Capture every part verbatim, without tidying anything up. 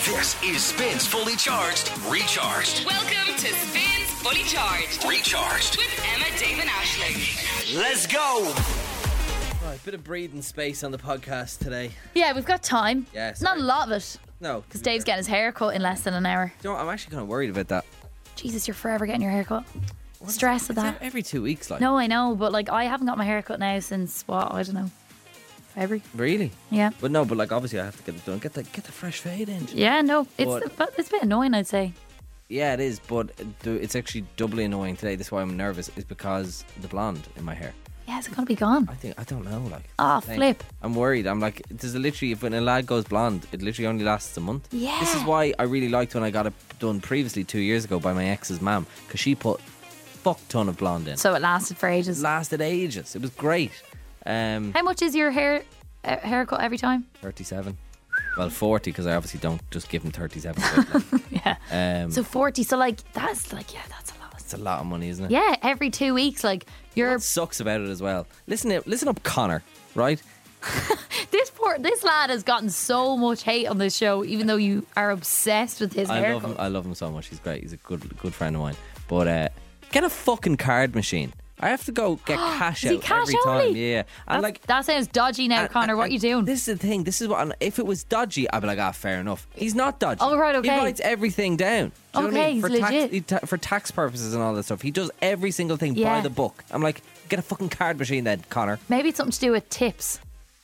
This is Spins Fully Charged, Recharged. Welcome to Spins Fully Charged, Recharged. with Emma, Dave and Aisling. Let's go. Right, bit of breathing space on the podcast today. Yeah, we've got time. Yeah, Not sorry. a lot of it. No. Because Dave's getting his hair cut in less than an hour. You know what, I'm actually kind of worried about that. Jesus, you're forever getting your hair cut. Stress of It's that. every two weeks, like. No, I know, but like I haven't got my hair cut now since what, I don't know. February. Really? Yeah. But no, but like obviously I have to get it done. Get the get the fresh fade in. Yeah, no. It's But- but it's a bit annoying, I'd say. Yeah, it is, but the- it's actually doubly annoying today. This is why I'm nervous. Is because the blonde in my hair. Yeah, is it gonna be gone? I think I don't know. Like. Oh, Thing. flip. I'm worried. I'm like, there's a literally if when a lad goes blonde, it literally only lasts a month. Yeah. This is why I really liked when I got it done previously two years ago by my ex's mum, because she put fuck ton of blonde in. So it lasted for ages. Lasted ages. It was great. Um, How much is your hair uh, haircut every time? thirty-seven. Well, forty because I obviously don't just give him thirty-seven. quid, Yeah. like. um, So forty. So like that's like yeah, that's a lot. it's a lot of money, isn't it? Yeah, every two weeks, like you're What sucks about it as well. Listen, up, listen up, Connor. Right? this poor this lad has gotten so much hate on this show, even though you are obsessed with his I haircut. love him. I love him so much. He's great. He's a good, good friend of mine. But uh, get a fucking card machine. I have to go get cash Is he out cash every only? time. Yeah, and That's- like. that sounds dodgy now, and- Connor. What are and you doing? This is the thing. This is what. If it was dodgy, I'd be like, ah, fair enough. He's not dodgy. Oh, right, okay. He writes everything down. Do you know what I Okay, mean? he's for tax, legit. he ta- for tax purposes and all that stuff. He does every single thing by Yeah. the book. I'm like, get a fucking card machine then, Connor. Maybe it's something to do with tips.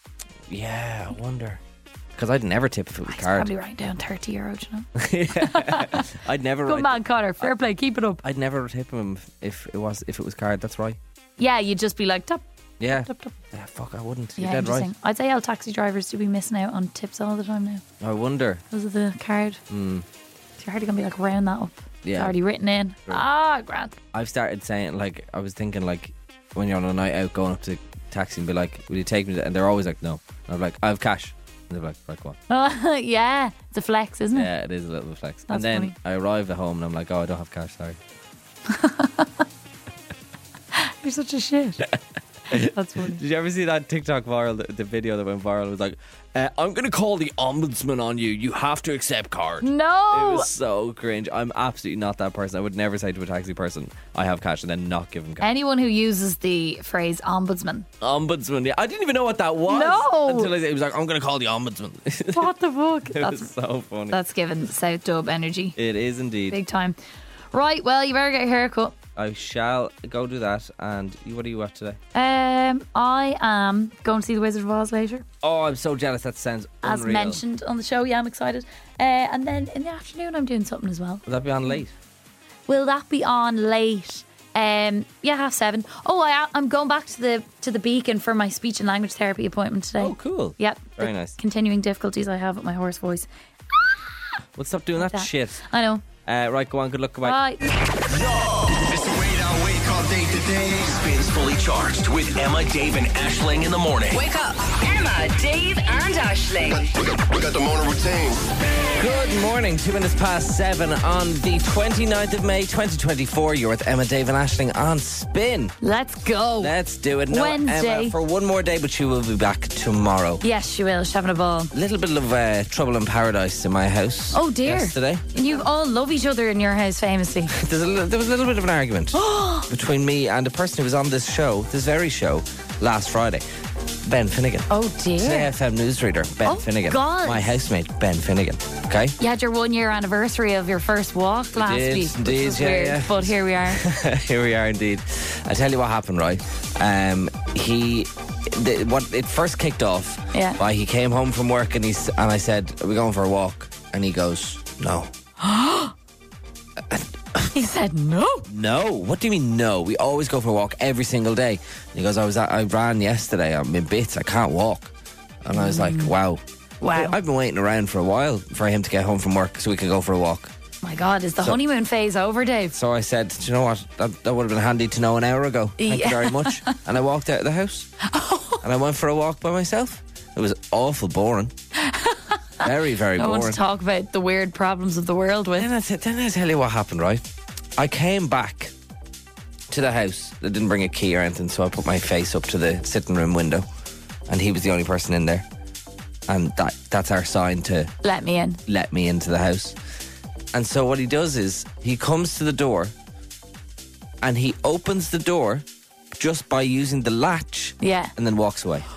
Yeah, I wonder. Because I'd never tip if it was He's card. probably writing down thirty euro. Do you know? I'd never. Good write, man, Connor. Fair play. Keep it up. I'd never tip him if it was if it was card. That's right. Yeah, you'd just be like, top, Yeah. top, top. Yeah, fuck, I wouldn't. You're Yeah, dead interesting. right. I'd say all taxi drivers do be missing out on tips all the time now I wonder. because of the card. Mm. So you're hardly gonna be like round that up. It's Yeah. already written in. True. Ah, grand. I've started saying, like, I was thinking, like, when you're on a night out going up to taxi and be like, will you take me to, and they're always like, no. And I'm like, I have cash. And they're like, right, go on. Oh, yeah, it's a flex, isn't it? Yeah, it is a little bit flex. That's and then funny. I arrive at home and I'm like, oh, I don't have cash, sorry. You're such a shit. That's funny. Did you ever see that TikTok viral, the, the video that went viral? It was like, uh, I'm going to call the ombudsman on you. You have to accept card. It No. was so cringe. I'm absolutely not that person. I would never say to a taxi person, I have cash, and then not give them cash. Anyone who uses the phrase ombudsman. Ombudsman. Yeah, I didn't even know what that was. No. Until I, it was like, I'm going to call the ombudsman. What the fuck? It That's was so funny. that's given South Dub energy. It is indeed. Big time. Right, well, you better get your hair cut. I shall go do that. And you, what are you up today? Um, I am going to see The Wizard of Oz later, Oh, I'm so jealous. That sounds as unreal. mentioned on the show. Yeah, I'm excited. Uh, and then in the afternoon, I'm doing something as well. Will that be on late? Will that be on late? Um, yeah, half seven. Oh, I, I'm going back to the to the Beacon for my speech and language therapy appointment today. Oh, cool. Yep. Very the nice. Continuing difficulties I have with my hoarse voice. Well, stop doing that that. shit. I know. Uh, right, go on. Good luck. Goodbye. Bye. It's the wait I wake all day today. Spins Fully Charged with Emma, Dave, and Aisling in the morning. Wake up. Emma, Dave, and Aisling. We got, we got the morning routine. Good morning. Two minutes past seven on the twenty-ninth of May, twenty twenty-four. You're with Emma, Dave, and Aisling on Spin. Let's go. Let's do it. No, Wednesday. Emma, for one more day, but she will be back tomorrow. Yes, she will. She's having a ball. A little bit of uh, trouble in paradise in my house. Oh dear. Yesterday. And you all love each other in your house famously. There's a little, there was a little bit of an argument between me and a person who was on this show, this very show, last Friday. Ben Finnegan. Oh dear. Today F M newsreader, Ben Oh, Finnegan. God. My housemate, Ben Finnegan. Okay? You had your one year anniversary of your first walk last did, week. indeed, which was yeah, weird, yeah. But here we are. Here we are indeed. I tell you what happened, right? Um, he, the, what it first kicked off. Yeah. By he came home from work and he's and I said, "Are we going for a walk?" And he goes, "No." He said no. No. What do you mean no? We always go for a walk every single day. And he goes, I was at, I ran yesterday. I'm in bits. I can't walk. And I was like, wow. Wow. I've been waiting around for a while for him to get home from work so we could go for a walk. My God, is the So- honeymoon phase over, Dave? So I said, do you know what? That, that would have been handy to know an hour ago. Thank Yeah. you very much. And I walked out of the house. And I went for a walk by myself. It was awful boring. Very, very I boring. want to talk about the weird problems of the world with. Then I, t- then I tell you what happened, right? I came back to the house. I didn't bring a key or anything, so I put my face up to the sitting room window, and he was the only person in there. and that that's our sign to Let me in. let me into the house. And so what he does is he comes to the door and he opens the door just by using the latch, Yeah. and then walks away.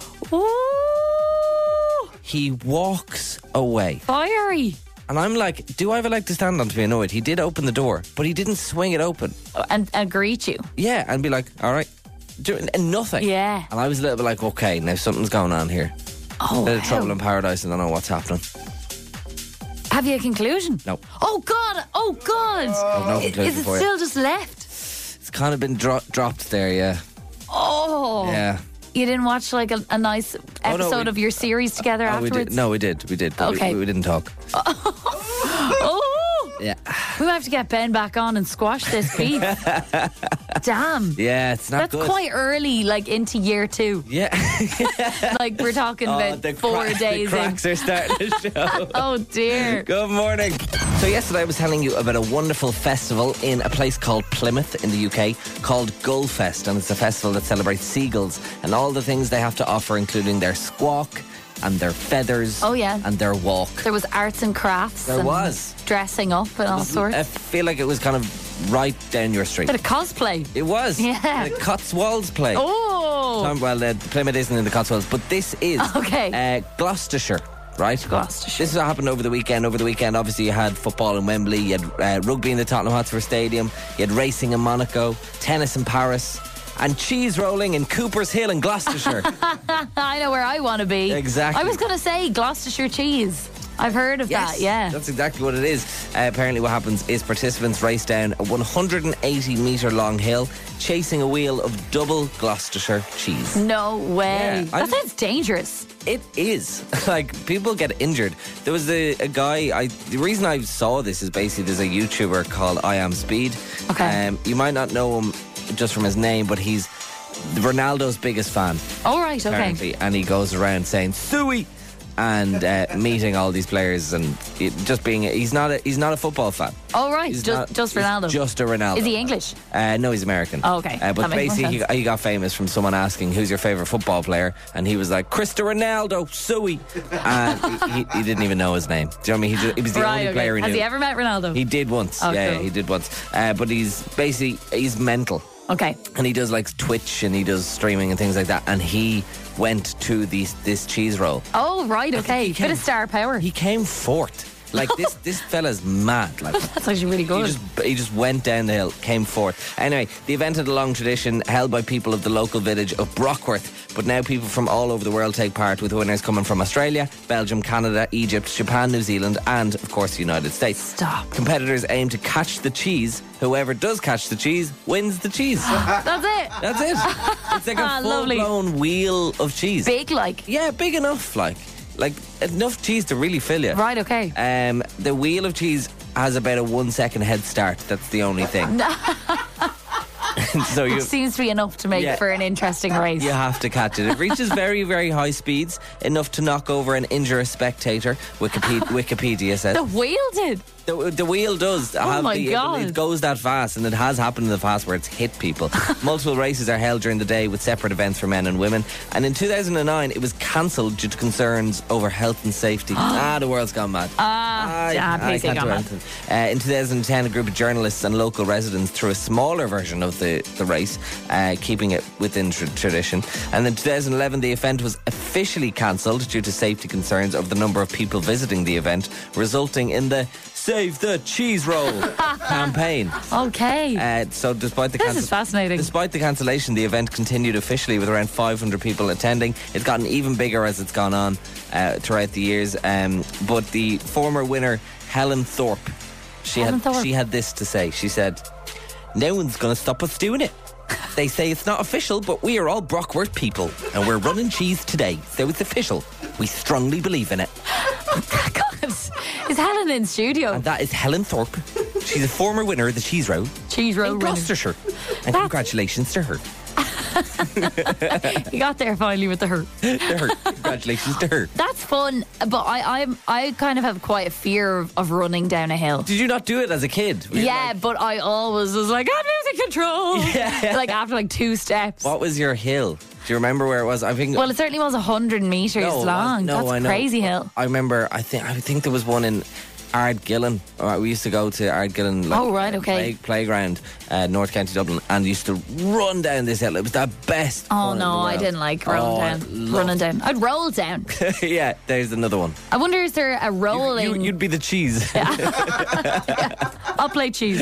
Ooh, He walks away. fiery. And I'm like, do I have a leg to stand on to be annoyed? He did open the door, but he didn't swing it open. And, and greet you. Yeah, and be like, all right. Do, and nothing. Yeah. And I was a little bit like, okay, now something's going on here. Oh, Bit of wow. trouble in paradise, and I don't know what's happening. Have you a conclusion? No. Oh, God. Oh, God. I've no I- conclusion Is it for you. still just left? It's kind of been dro- dropped there, yeah. Oh. Yeah. You didn't watch like a, a nice Oh, no, episode we- of your series together Oh, we afterwards? did. No, we did. We did. But Okay. we, we didn't talk. Oh. Yeah. We might have to get Ben back on and squash this beef. Damn. Yeah, it's not That's good. quite early, like into year two. Yeah. Like we're talking Oh, about the four cra- days The in. cracks are starting to show. Oh dear. Good morning. So yesterday I was telling you about a wonderful festival in a place called Plymouth in the U K called Gullfest, and it's a festival that celebrates seagulls and all the things they have to offer, including their squawk and their feathers. Oh, yeah. And their walk. There was arts and crafts. There and was. dressing up and all sorts. I feel like it was kind of right down your street. Bit of cosplay. It was. Yeah. The Cotswolds play. Oh. Um, well, uh, Plymouth isn't in the Cotswolds, but this is Okay. uh, Gloucestershire. Right? Gloucestershire. This is what happened over the weekend. Over the weekend, obviously, you had football in Wembley, you had uh, rugby in the Tottenham Hotspur Stadium, you had racing in Monaco, tennis in Paris, and cheese rolling in Cooper's Hill in Gloucestershire. I know where I want to be. Exactly. I was going to say Gloucestershire cheese. I've heard of Yes, that, yeah. that's exactly what it is. Uh, apparently what happens is participants race down a one hundred eighty metre long hill, chasing a wheel of double Gloucestershire cheese. No way. Yeah, I that just- sounds dangerous. It is. Like, people get injured. There was a, a guy, I the reason I saw this is basically there's a YouTuber called I Am Speed. Okay. Um, you might not know him just from his name, but he's Ronaldo's biggest fan, All right, okay. apparently. And he goes around saying, Suey! And uh, meeting all these players and it, just being, he's not a, he's not a football fan. All right, He's just, not- just he's Ronaldo. Just a Ronaldo. Is he English? Uh, no, he's American. Oh, okay. Uh, but That makes more basically, he, sense. he got famous from someone asking, who's your favourite football player? And he was like, Cristiano Ronaldo, Suey. And he, he, he didn't even know his name. Do you know what I mean? He, just, he was the Right, only okay. player he Has knew. he ever met Ronaldo? He did once. Oh, yeah, cool. he did once. Uh, but he's basically, he's mental. Okay. And he does like Twitch and he does streaming and things like that. And he went to these, this cheese roll. Oh, right, okay. he Bit came- of star power. He came fourth. Like this, this fella's mad. Like That's actually really He good. just, he just went down the hill, came fourth. Anyway, the event had a long tradition held by people of the local village of Brockworth, but now people from all over the world take part, with winners coming from Australia, Belgium, Canada, Egypt, Japan, New Zealand, and of course the United States. Stop. Competitors aim to catch the cheese. Whoever does catch the cheese wins the cheese. That's it. That's it. It's like a Lovely. full-blown wheel of cheese. Big, like. Yeah, big enough, like. Like, enough cheese to really fill you. Right, okay. Um, the wheel of cheese has about a one second head start. That's the only thing. So you Seems to be enough to make Yeah. for an interesting race. you have to catch it. It reaches very, very high speeds, enough to knock over and injure a spectator. Wikipedia, Wikipedia says The wheel did. the, the wheel does have Oh my the God. it goes that fast, and it has happened in the past where it's hit people. Multiple races are held during the day with separate events for men and women. And in two thousand nine, it was cancelled due to concerns over health and safety. ah, the world's gone mad. Ah, yeah, please say can't gone do mad. anything. Uh, in two thousand ten, a group of journalists and local residents threw a smaller version of the, the race, uh, keeping it within tr- tradition. And in two thousand eleven, the event was officially cancelled due to safety concerns of the number of people visiting the event, resulting in the Save the Cheese Roll campaign. Okay. Uh, so despite the This cancel- is fascinating. Despite the cancellation, the event continued officially with around five hundred people attending. It's gotten even bigger as it's gone on uh, throughout the years. Um, but the former winner, Helen Thorpe, she Helen had Thorpe. she had this to say. She said, "No one's going to stop us doing it. They say it's not official, but we are all Brockworth people, and we're running cheese today, so it's official. We strongly believe in it." God, is Helen in studio? And that is Helen Thorpe. She's a former winner of the cheese roll Cheese roll in running. Gloucestershire. And congratulations to her. You got there finally with the hurt. To her. Congratulations to her. That's fun, but I, I'm I kind of have quite a fear of, of running down a hill. Did you not do it as a kid? Were you Yeah, like- but I always was like, "God, music control." Yeah. Like after like two steps. what was your hill? you remember where it was? I think. Well, it certainly was one hundred metres No, it was- long. no, That's I a know. crazy hill. I remember. I think. I think there was one in Ardgillan. Uh, we used to go to Ardgillan. Like, Oh, right, okay. Play, playground, uh, North County Dublin, and used to run down this hill. It was the best. Oh, fun in no, the I world. didn't like rolling Oh, I down. loved Running down. I'd roll down. it. Yeah, there's another one. I wonder, is there a You, rolling... you'd be the cheese. I'll play cheese.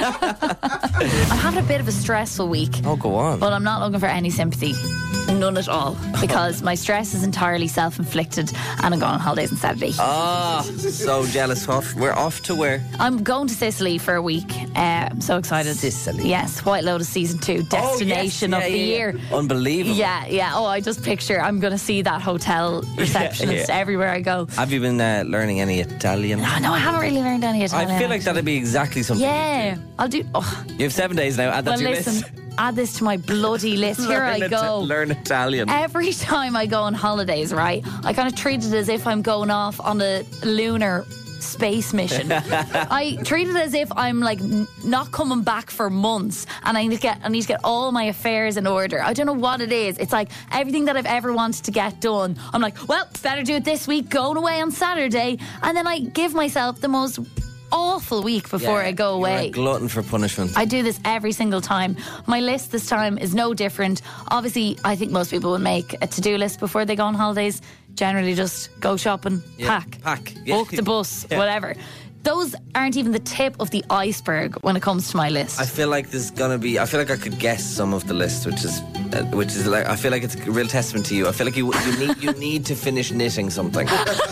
I'm having a bit of a stressful week. Oh, go on. But I'm not looking for any sympathy. None at all. Because my stress is entirely self-inflicted and I'm going on holidays on Saturday. Ah, so jealous. Off. We're off to where? I'm going to Sicily for a week. Uh, I'm so excited. Sicily. Yes, White Lotus season two, destination Oh, yes. of Yeah, the yeah, year. yeah. Unbelievable. Yeah, yeah. Oh, I just picture I'm going to see that hotel receptionist yeah. everywhere I go. Have you been uh, learning any Italian? Oh, no, I haven't really learned any Italian. I feel like actually. that'd be exactly something. Yeah, I'll do. Oh, You have seven days now. Add that well, to your listen, list. add this to my bloody list. Here learn I Ita- go. learn Italian. Every time I go on holidays, right, I kind of treat it as if I'm going off on a lunar space mission. I treat it as if I'm like n- not coming back for months, and I need to get I need to get all my affairs in order. I don't know what it is. It's like everything that I've ever wanted to get done. I'm like, well, better do it this week. Going away on Saturday, and then I give myself the most awful week before Yeah, I go you're away. a glutton for punishment. I do this every single time. My list this time is no different. Obviously, I think most people would make a to-do list before they go on holidays. Generally, just go shopping, Yeah, pack, pack, yeah. book the bus, Yeah. whatever. Those aren't even the tip of the iceberg when it comes to my list. I feel like there's gonna be. I feel like I could guess some of the list, which is, uh, which is like. I feel like it's a real testament to you. I feel like you you need you need to finish knitting something.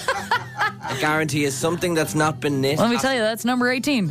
I guarantee you something that's not been knit. Let me tell you, that's number eighteen.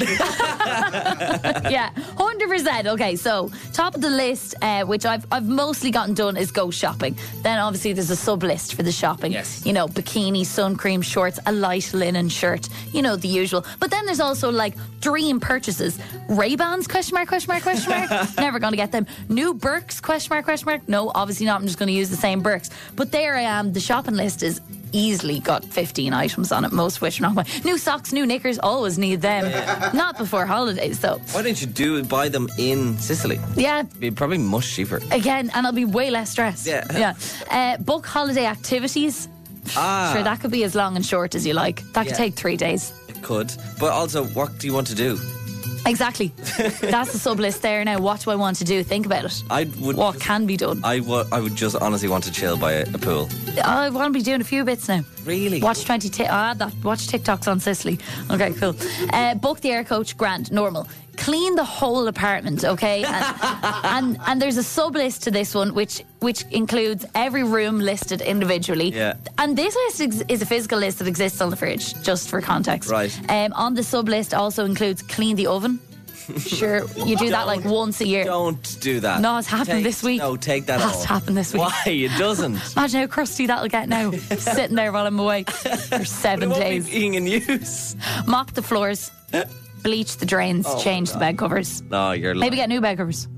Yeah, one hundred percent. Okay, so top of the list, uh, which I've I've mostly gotten done, is go shopping. Then obviously there's a sub list for the shopping. Yes. You know, bikini, sun cream, shorts, a light linen shirt. You know, the usual. But then there's also like dream purchases. Ray-Bans, question mark, question mark, question mark. Never going to get them. New Birks, question mark, question mark. No, obviously not. I'm just going to use the same Birks. But there I am. The shopping list is easily got fifteen items on it, most of which are not mine. New socks, new knickers, always need them. Not before holidays, though. Why don't you do buy them in Sicily? Yeah, It'd be probably much cheaper. again, and I'll be way less stressed. Yeah. Yeah. Uh, book holiday activities. Ah, Sure, that could be as long and short as you like. That could Yeah. take three days. it could. But also, what do you want to do? Exactly. That's the sub list there now. What do I want to do? Think about it. I would. What can be done? I would. I would just honestly want to chill by a, a pool. I want to be doing a few bits now. Really? Watch twenty. T- ah, that. Watch TikToks on Sicily. Okay, cool. Uh, book the air coach. Grand. Normal. Clean the whole apartment. Okay. And, and and there's a sub list to this one, which which includes every room listed individually. Yeah. And this list ex- is a physical list that exists on the fridge, just for context. Right. Um, on the sub list also includes clean the oven. Sure, you do that like Don't- once a year. Don't do that. No, it's happened Take- this week. No, take that Has off. happened this week. Why? It doesn't. Imagine how crusty that'll get now. Sitting there while I'm away for seven It won't days. be being in use. Mop the floors, bleach the drains, Oh, change the bed covers. No, you're Maybe lying. get new bed covers.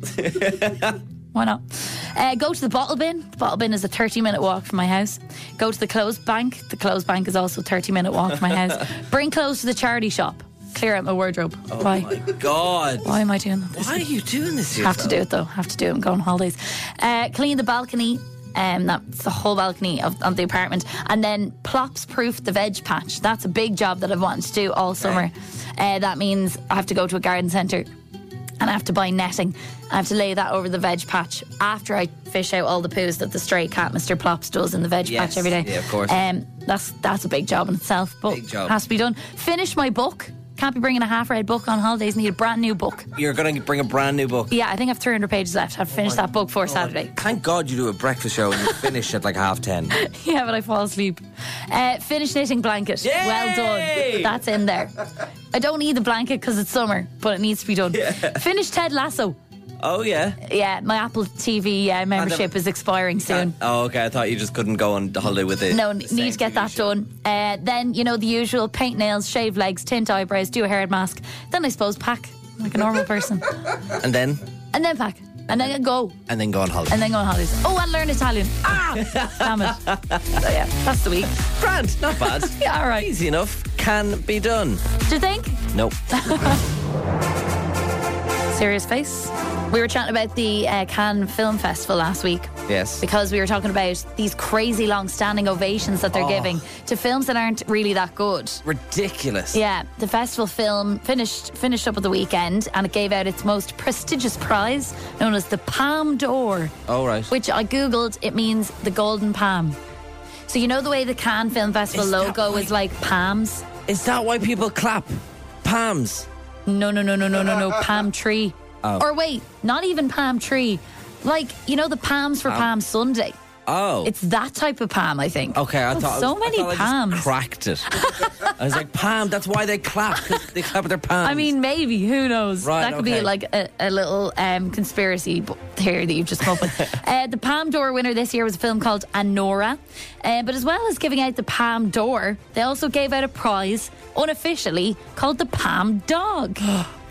Why not? Uh, go to the bottle bin. The bottle bin is a thirty minute walk from my house. Go to the clothes bank. The clothes bank is also a thirty minute walk from my house. Bring clothes to the charity shop. Clear out my wardrobe. Why? Oh my God. Why am I doing that? Why are you doing this? to Have to yourself? do it though. Have to do it. I'm going on holidays. Uh, clean the balcony. Um, that's the whole balcony of, of the apartment. And then plops proof the veg patch. That's a big job that I've wanted to do all summer. Uh, that means I have to go to a garden centre and I have to buy netting. I have to lay that over the veg patch after I fish out all the poos that the stray cat Mister Plops does in the veg Yes, patch every day. yeah, of course. Um, that's that's a big job in itself, but Big job. has to be done. Finish my book. Can't be bringing a half-read book on holidays. Need a brand new book. You're going to bring a brand new book. Yeah, I think I've three hundred pages left. I've finished that book for Saturday. Thank God you do a breakfast show and you finish at like half ten. Yeah, but I fall asleep. Uh, finish knitting blanket. Yay! Well done. That's in there. I don't need the blanket because it's summer, but it needs to be done. Finish Ted Lasso. Oh, yeah. Yeah, my Apple T V uh, membership is expiring soon. Oh, okay. I thought you just couldn't go on holiday with it. No, need to get that done. Uh, then, you know, the usual paint nails, shave legs, tint eyebrows, do a hair mask. Then I suppose pack like a normal person. And then? And then pack. And then go. And then go on holiday. And then go on holidays. Oh, and learn Italian. Ah! Damn it. So, yeah, that's the week. Grand. Not bad. Yeah, all right. Easy enough. Can be done. Do you think? Nope. Serious face? We were chatting about the uh, Cannes Film Festival last week. Yes. Because we were talking about these crazy long standing ovations that they're Oh. giving to films that aren't really that good. Ridiculous. Yeah, the festival film finished finished up at the weekend, and it gave out its most prestigious prize, known as the Palme d'Or, Oh, right. which I googled. It means the golden palm. So you know the way the Cannes Film Festival Is that logo why- is like palms? Is that why people clap? Palms. No, no, no, no, no, no, no. Palm tree. Oh. Or wait, not even palm tree. Like, you know, the palms for Palm Sunday. Oh. It's that type of palm, I think. Okay, I Oh, thought so I many thought I palms. just cracked it. I was like, palm. That's why they clap. 'Cause they clap with their palms. I mean, maybe. Who knows? Right, that could okay. be like a, a little um, conspiracy b- theory that you've just come up with. uh, the Palme d'Or winner this year was a film called Anora. Uh, but as well as giving out the Palme d'Or, they also gave out a prize unofficially called the Palme Dog.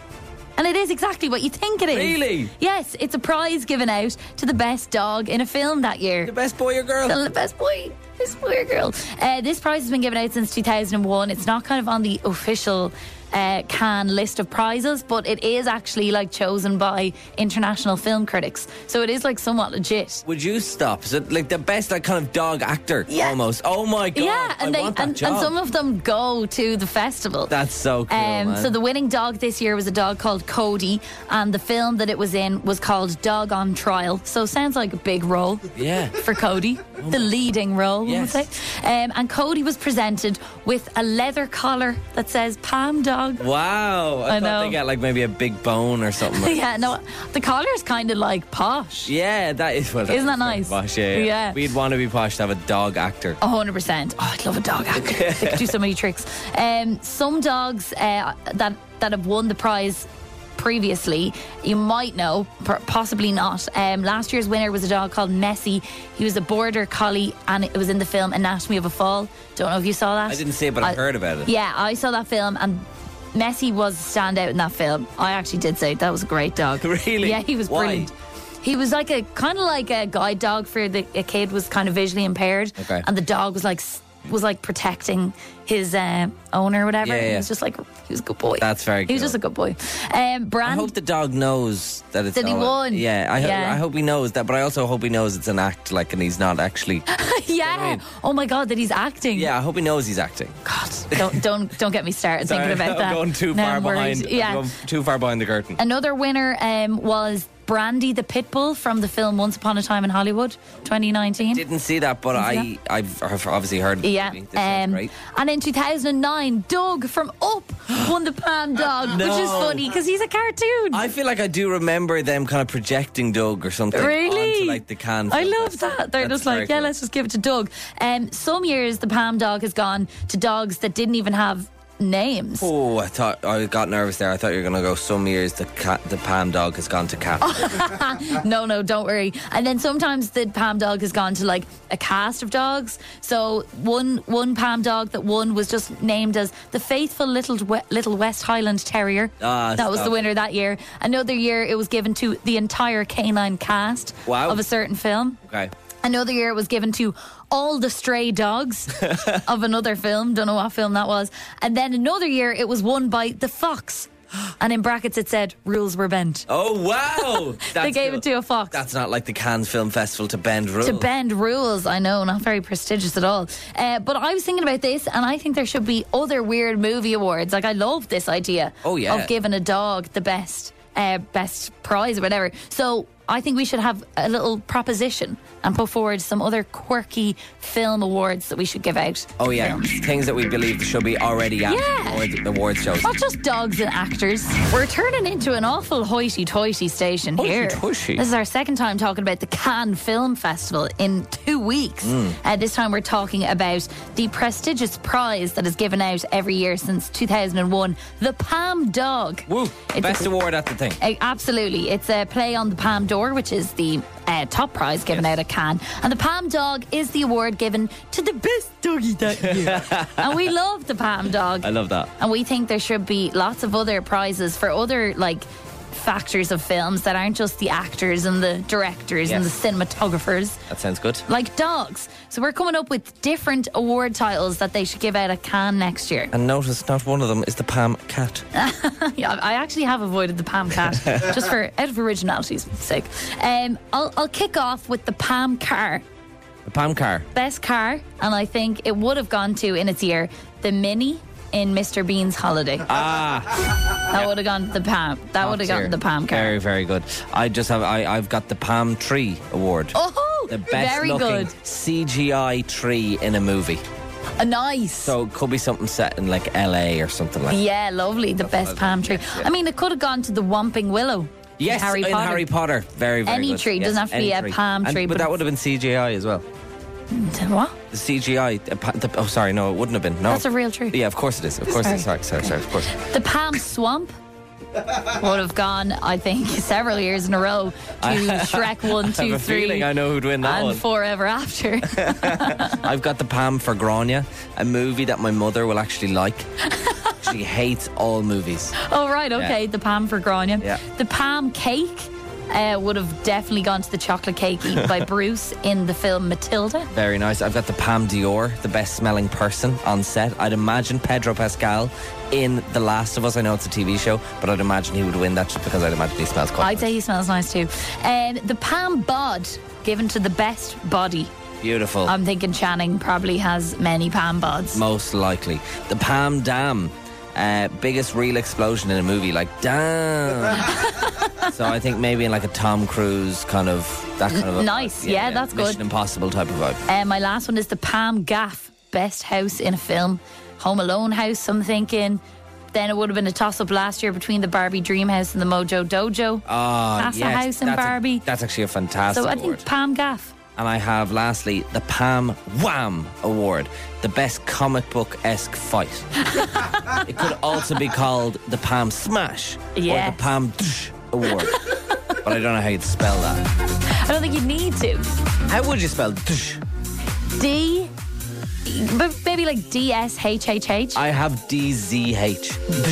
And it is exactly what you think it is. Really? Yes, it's a prize given out to the best dog in a film that year. the best boy or girl. The best boy, best boy or girl. Uh, this prize has been given out since two thousand one. It's not kind of on the official uh, Cannes list of prizes, but it is actually like chosen by international film critics. So it is like somewhat legit. Would you stop? Is it like the best like kind of dog actor Yeah. almost? Oh my god! Yeah, and I they want that and, job. and some of them go to the festival. That's so cool. Um, man. so the winning dog this year was a dog called Cody, and the film that it was in was called Dog on Trial. So sounds like a big role. Yeah. For Cody, the leading role, we would Yes. say. Um, and Cody was presented with a leather collar that says Palm Dog. Wow! I, I thought know. they get like maybe a big bone or something. Yeah, no, the collar's kind of like posh. Yeah, that is well. Isn't that is very nice? Posh, yeah, yeah. Yeah. We'd want to be posh to have a dog actor. one hundred percent. Oh, I'd love a dog actor. They could do so many tricks. Um, some dogs uh, that that have won the prize previously, you might know, p- possibly not. Um, last year's winner was a dog called Messi. He was a border collie, and it was in the film Anatomy of a Fall. Don't know if you saw that. I didn't see it, but I, I- heard about it. Yeah, I saw that film, and Messi was a standout in that film. I actually did say that was a great dog. Really? Yeah, he was Why? brilliant. He was like a kind of like a guide dog for the a kid was kind of visually impaired, Okay. and the dog was like s- was like protecting his uh, owner or whatever. Yeah, He yeah. was just like he was a good boy. That's very He was cool. just a good boy. Um, I Brand. hope the dog knows that it's That he all- won. Yeah, I, ho- Yeah. I hope he knows that, but I also hope he knows it's an act, like, and he's not actually. yeah. mean? Oh my God, that he's acting. Yeah, I hope he knows he's acting. God, don't don't don't get me started Sorry, thinking about I'm that. going too Now far I'm worried. behind. Yeah. I'm going too far behind the curtain. Another winner um, was Brandy the Pitbull from the film Once Upon a Time in Hollywood, twenty nineteen. Didn't see that, but Didn't I, see I've, I've obviously heard. Of the Yeah, movie. This sounds um, great. and in two thousand nine, Doug from Up won the Palme Dog, which is No. funny because he's a cartoon. I feel like I do remember them kind of projecting Doug or something. Really? Onto, like the Cannes. I Film love Festival. that. They're That's just like, very yeah, cool. let's just give it to Doug. Um, some years the Palme Dog has gone to dogs that didn't even have names. Oh, I thought I got nervous there. I thought you were going to go. Some years the cat, the Palm Dog has gone to cat. No, no, don't worry. And then sometimes the Palme Dog has gone to like a cast of dogs. So one one Palme Dog that won was just named as the faithful little We- little West Highland Terrier. Ah, that was stop. the winner that year. Another year it was given to the entire canine cast Wow. of a certain film. Okay. Another year it was given to all the stray dogs of another film. Don't know what film that was. And then another year it was won by the fox. And in brackets it said rules were bent. Oh wow! They That's gave cool. it to a fox. That's not like the Cannes Film Festival to bend rules. To bend rules, I know, not very prestigious at all. Uh, but I was thinking about this, and I think there should be other weird movie awards. Like, I love this idea Oh, yeah. of giving a dog the best, uh, best prize or whatever. So I think we should have a little proposition and put forward some other quirky film awards that we should give out. Oh yeah, things that we believe should be already at Yeah. awards, awards shows. Not just dogs and actors. We're turning into an awful hoity-toity station here. Hoity-toity. This is our second time talking about the Cannes Film Festival in two weeks. Mm. Uh, this time we're talking about the prestigious prize that is given out every year since two thousand one, the Palme Dog. Woo! It's Best a- award at the thing. Uh, absolutely. It's a play on the Palme d'Or, which is the uh, top prize given Yes. out at Cannes. And the Palme Dog is the award given to the best doggy that year. And we love the Palme Dog. I love that. And we think there should be lots of other prizes for other, like, factors of films that aren't just the actors and the directors and the Yes. cinematographers. That sounds good. Like dogs. So we're coming up with different award titles that they should give out at Cannes next year. And notice not one of them is the Pam cat. Yeah, I actually have avoided the Pam cat just for out of originality's sake. Um, I'll, I'll kick off with the Pam car. The Pam car. Best car, and I think it would have gone to in its year the Mini in Mister Bean's Holiday. Ah, That would have gone to the Pam. That would have gone to the Pam car. Very, very good. I just have, I, I've got the Palm Tree Award. Oh, The best very looking good. C G I tree in a movie. Uh, nice. So it could be something set in like L A or something like that. Yeah, lovely. The best palm tree. Yes, yeah. I mean, it could have gone to the Whomping Willow. Yes, Harry in Potter. Harry Potter. Very, very Any good. tree, Yes, doesn't have to be any a palm And- tree, But but that would have been C G I as well. What? The C G I. uh, pa- the- oh, sorry, no, it wouldn't have been. No, That's a real tree. Yeah, of course it is. Of course it is. Sorry, sorry, sorry. Of course. The Palm Swamp would have gone, I think, several years in a row to Shrek one, I have two, a three, feeling I know who'd win that and one. Forever After. I've got the Palm for Grania, a movie that my mother will actually like. She hates all movies. Oh, right, okay. Yeah. The Palm for Grania. Yeah. The Palm Cake uh, would have definitely gone to the chocolate cake eaten by Bruce in the film Matilda. Very nice. I've got the Palme d'Or, the best smelling person on set. I'd imagine Pedro Pascal in The Last of Us. I know it's a T V show, but I'd imagine he would win that just because I'd imagine he smells quite I'd nice. say he smells nice too. Um, the Palm Bod, given to the best body. Beautiful. I'm thinking Channing probably has many Palm Bods. Most likely. The Palm Dam. Uh, biggest real explosion in a movie, like damn. So I think maybe in like a Tom Cruise kind of that kind of a Nice, yeah, that's good. Mission Impossible type of vibe. Uh, my last one is the Palm Gaff, best house in a film. Home Alone house, I'm thinking. Then it would have been a toss-up last year between the Barbie Dream House and the Mojo Dojo. Ah, Casa yes, House in that's a- Barbie. that's actually a fantastic So I award. think Palm Gaff. And I have lastly the Pam Wham Award, the best comic book esque fight. It could also be called the Pam Smash or Yes. the Pam Dsh Award. But I don't know how you'd spell that. I don't think you need to. How would you spell Dsh? D, but maybe like D S H H H. I have D Z H.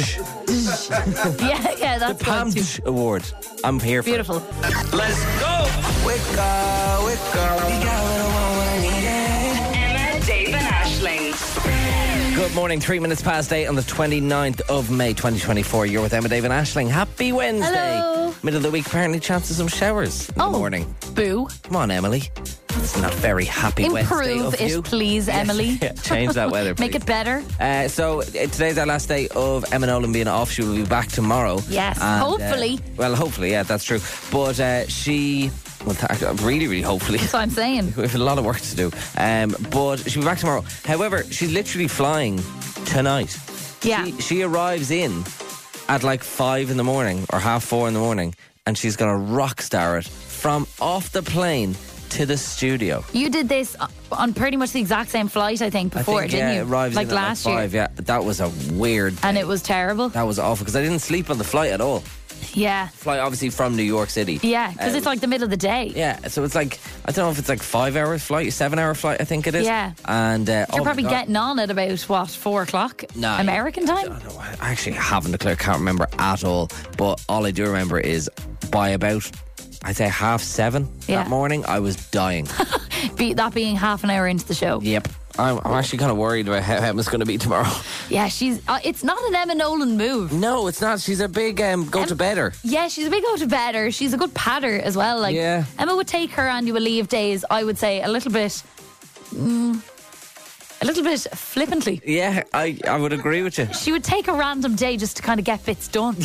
Dsh. Yeah, yeah, that's The Pam good too. Dsh Award. I'm here for Beautiful. it. Let's go! Wake up, wake up. You got what I want when I need it. Emma, Dave, and Ashling. Good morning, three minutes past eight on the twenty-ninth of May twenty twenty-four. You're with Emma, Dave and Aisling. Happy Wednesday. Hello. Middle of the week, apparently chance of some showers in Oh. the morning. Boo. Come on, Emily. It's not very happy Wednesday Improve of it, you. please, Yes. Emily. Yeah, change that weather, Make please. it better. Uh, so uh, today's our last day of Emma Nolan being off. She will be back tomorrow. Yes, And, uh, hopefully. well, hopefully, yeah, that's true. But uh, she, well, th- really, really hopefully. That's what I'm saying. We have a lot of work to do. Um, but she'll be back tomorrow. However, she's literally flying tonight. Yeah. She, she arrives in at like five in the morning or half four in the morning, and she's going to rock star it from off the plane to the studio. You did this on pretty much the exact same flight, I think, before, I think, didn't yeah, you? it arrives like in at last like five, year. Yeah, that was a weird. And day. it was terrible. That was awful because I didn't sleep on the flight at all. Yeah. Flight obviously from New York City. Yeah, because Uh, it's like the middle of the day. Yeah, so it's like I don't know if it's like five hours flight, seven hour flight. I think it is. Yeah. and uh, oh You're my probably God. getting on at about, what, four o'clock? No, American I time? don't know. I actually haven't a clue. Can't remember at all. But all I do remember is by about, I'd say half seven Yeah. that morning, I was dying. Be, that being half an hour into the show. Yep. I'm, I'm actually kind of worried about how Emma's going to be tomorrow. Yeah, she's. Uh, it's not an Emma Nolan move. No, it's not. She's a big um, go Em- to bedder. Yeah, she's a big go to bedder. She's a good patter as well. Like Yeah. Emma would take her annual leave days, I would say, a little bit, mm, a little bit flippantly. Yeah, I, I would agree with you. She would take a random day just to kind of get bits done.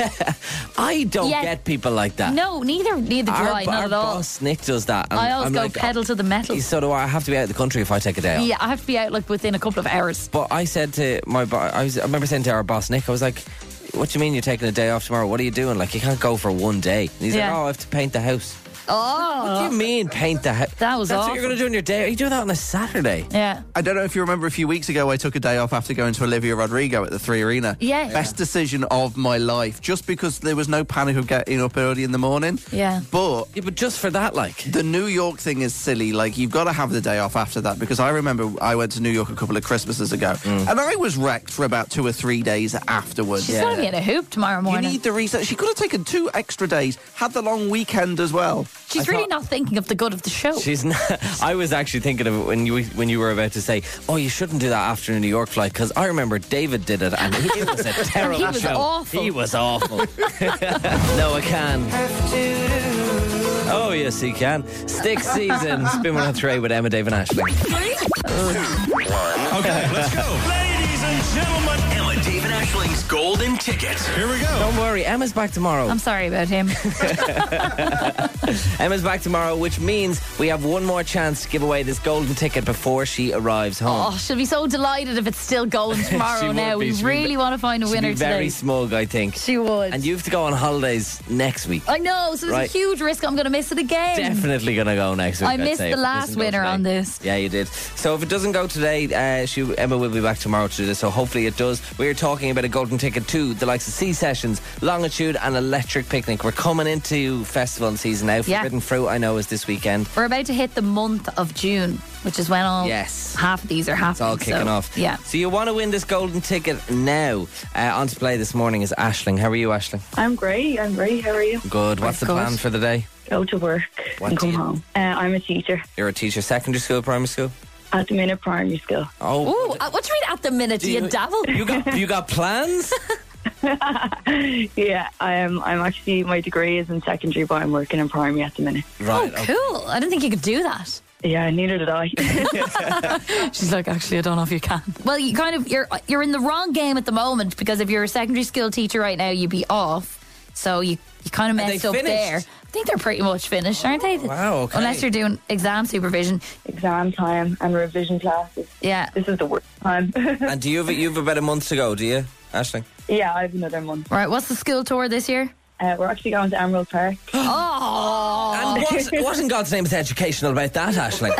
I don't Yeah. get people like that. No, neither, neither do Our, I. Not our at all. boss Nick does that. and I always I'm go like, pedal to the metal. oh, so do I. I have to be out of the country if I take a day off. Yeah, I have to be out like within a couple of hours. But I said to my boss, I, was, I remember saying to our boss Nick, I was like, "What do you mean you're taking a day off tomorrow? What are you doing? Like you can't go for one day." And he's Yeah. like, "Oh, I have to paint the house." Oh, What do you mean paint the house? That was That's awful. what you're going to do on your day. Are you doing that on a Saturday? yeah. I don't know if you remember a few weeks ago, I took a day off after going to Olivia Rodrigo at the Three Arena. Yeah. Best decision of my life, just because there was no panic of getting up early in the morning. Yeah. But Yeah, but just for that, like. the New York thing is silly. Like, you've got to have the day off after that, because I remember I went to New York a couple of Christmases ago, Mm. and I was wrecked for about two or three days afterwards. She's going to be in a hoop tomorrow You morning. need the reset. She could have taken two extra days, had the long weekend as well. She's I really thought- not thinking of the good of the show. She's not. I was actually thinking of it when you when you were about to say, "Oh, you shouldn't do that after a New York flight," because I remember David did it, and he, it was a terrible he was show. awful. He was awful. No, I can. Oh yes, he can. Stick season. Spin one on three with Emma, Dave, and Aisling. Okay, let's go. Ladies and gentlemen, Emma, Dave, and Ashling's golden ticket. Here we go. Don't worry, Emma's back tomorrow. I'm sorry about him. Emma's back tomorrow, which means we have one more chance to give away this golden ticket before she arrives home. Oh, she'll be so delighted if it's still going She tomorrow would now. be. We She'd be really ve- want to find a She'd winner be very today. smug, I think. She would. And you have to go on holidays next week. I know, so there's Right. a huge risk I'm going to miss it again. Definitely going to go next week. I I'd missed say, the if it last doesn't go winner today. on this. Yeah, you did. So if it doesn't go today, uh, she, Emma will be back tomorrow to do this. So hopefully it does. We're talking about a golden ticket to the likes of Sea Sessions, Longitude, and Electric Picnic. We're coming into festival season now. Yeah. Forbidden Fruit, I know, is this weekend. We're about to hit the month of June, which is when all Yes. half of these are happening. It's all kicking so, off. Yeah. So you want to win this golden ticket now. Uh, on to play this morning is Aisling. How are you, Aisling? I'm great. I'm great. How are you? Good. What's the Good. plan for the day? Go to work What and do come you- home. Uh, I'm a teacher You're a teacher, secondary school, primary school? at the minute primary school. Oh. Ooh, uh, what do you mean at the minute? Do you, dabble? You got you got plans? Yeah, I am. I'm actually, my degree is in secondary, but I'm working in primary at the minute. Right. Oh, cool. I didn't think you could do that. Yeah, neither did I. She's like, actually, I don't know if you can. Well, you kind of you're you're in the wrong game at the moment, because if you're a secondary school teacher right now, you'd be off. So you you kind of Are they messed up finished? there. I think they're pretty much finished, aren't they? Wow, okay. Unless you're doing exam supervision. Exam time and revision classes. Yeah. This is the worst time. And do you have you have about a month to go? Do you, Aisling? Yeah, I have another month. Right. What's the school tour this year? Uh, we're actually going to Emerald Park. Oh, And what, what in God's name is educational about that, Aisling?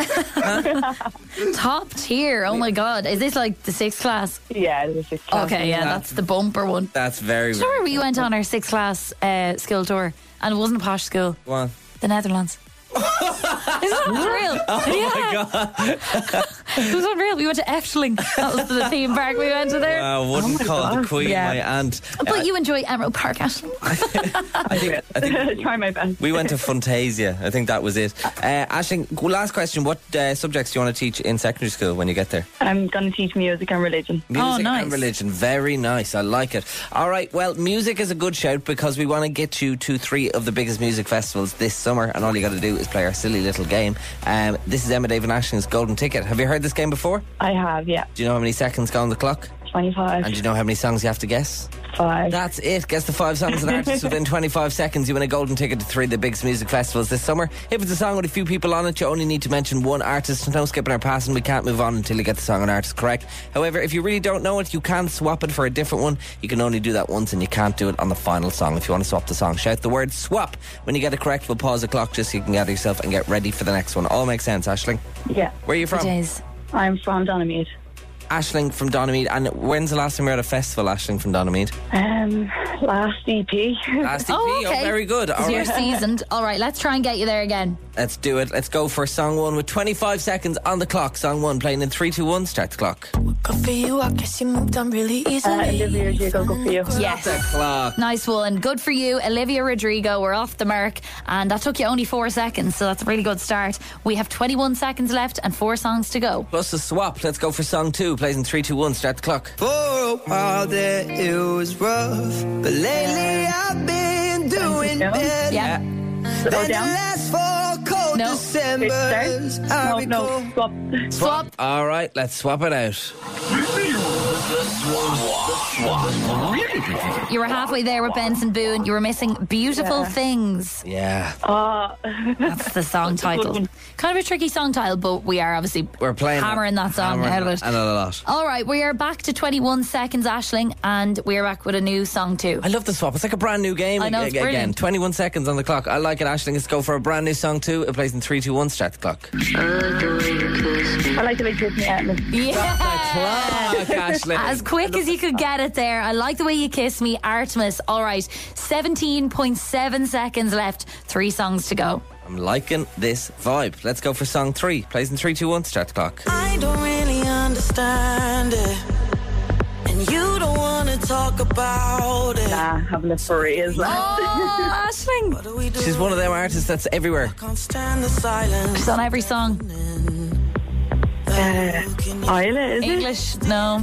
top tier. Oh my God. Is this like the sixth class? Yeah, it was six classes. Okay, yeah, that's the bumper one. That's very. very Sure, we went on our sixth class uh, school tour, and it wasn't a posh school. Go on. The Netherlands. Isn't that unreal? Oh yeah. my God! It was unreal. We went to Efteling. That was the theme park we went to there. I wouldn't my call the God. Queen Yeah. my aunt. But you enjoy Emerald Park, Ashley. I think, I think Try my best. we went to Funtasia. I think that was it. Uh, Aisling, last question: what uh, subjects do you want to teach in secondary school when you get there? I'm going to teach music and religion. Music nice. and religion. Very nice. I like it. All right. Well, music is a good shout because we want to get you to three of the biggest music festivals this summer, and all you got to do is play our silly little game. Um, this is Emma, Dave, and Ashling's Golden Ticket. Have you heard this game before? I have, yeah. Do you know how many seconds go on the clock? twenty-five. And do you know how many songs you have to guess? Five. That's it. Guess the five songs and artists within twenty-five seconds. You win a golden ticket to three of the biggest music festivals this summer. If it's a song with a few people on it, you only need to mention one artist. No skipping or passing. We can't move on until you get the song and artist correct. However, if you really don't know it, you can swap it for a different one. You can only do that once, and you can't do it on the final song. If you want to swap the song, shout the word swap. When you get it correct, we'll pause the clock just so you can gather yourself and get ready for the next one. All makes sense, Aisling. Yeah. Where are you from? Days. I'm from Donamead. Aisling from Donamead. And when's the last time you were at a festival, Aisling from Donamead? Um, last E P. Last E P. Oh, okay. Oh, very good. All So you're right. seasoned. All right, let's try and get you there again. Let's do it. Let's go for song one with twenty-five seconds on the clock. Song one playing in three, two, one. Start the clock. Good for you, I guess you moved on really Uh, easily. Olivia Rodrigo, good for you. Yes. The clock. Nice one. Good for you, Olivia Rodrigo. We're off the mark, and that took you only four seconds, so that's a really good start. We have twenty-one seconds left and four songs to go. Plus a swap. Let's go for song two. Plays in three, two, one. Start the clock. For a while there it was rough, but lately I've been doing Yeah. better. Yeah. Slow Than the down. last four cold No. Decembers. Start. I No, recall. no, swap. Swap. All right, let's swap it out. Swap. You were halfway there with Benson Boone. You were missing Beautiful Yeah. Things. Yeah. Oh, That's the song That's a good title. one. Kind of a tricky song title, but we are obviously We're playing hammering that song hammering out of it. And a lot. All right, we are back to twenty-one seconds, Aisling, and we are back with a new song too. I love the swap. It's like a brand new game. I know, it's ag- again. brilliant. twenty-one seconds on the clock. I like it, Aisling. Let's go for a brand new song too. It plays in three, two, one. Start the clock. I like the way you kiss me, Atlas. Yeah. Clock, Aisling. As quick as you could get it there. I like the way you kiss me, Artemis. All right, seventeen point seven seconds left. Three songs to go. I'm liking this vibe. Let's go for song three. Plays in three, two, one. Start the clock. I don't really understand it, and you don't want to talk about it. Nah, having a furry is like. Oh, Aisling. What do we do? She's one of them artists that's everywhere. Can't stand the silence. She's on every song. Uh, Isla, is it? English, no.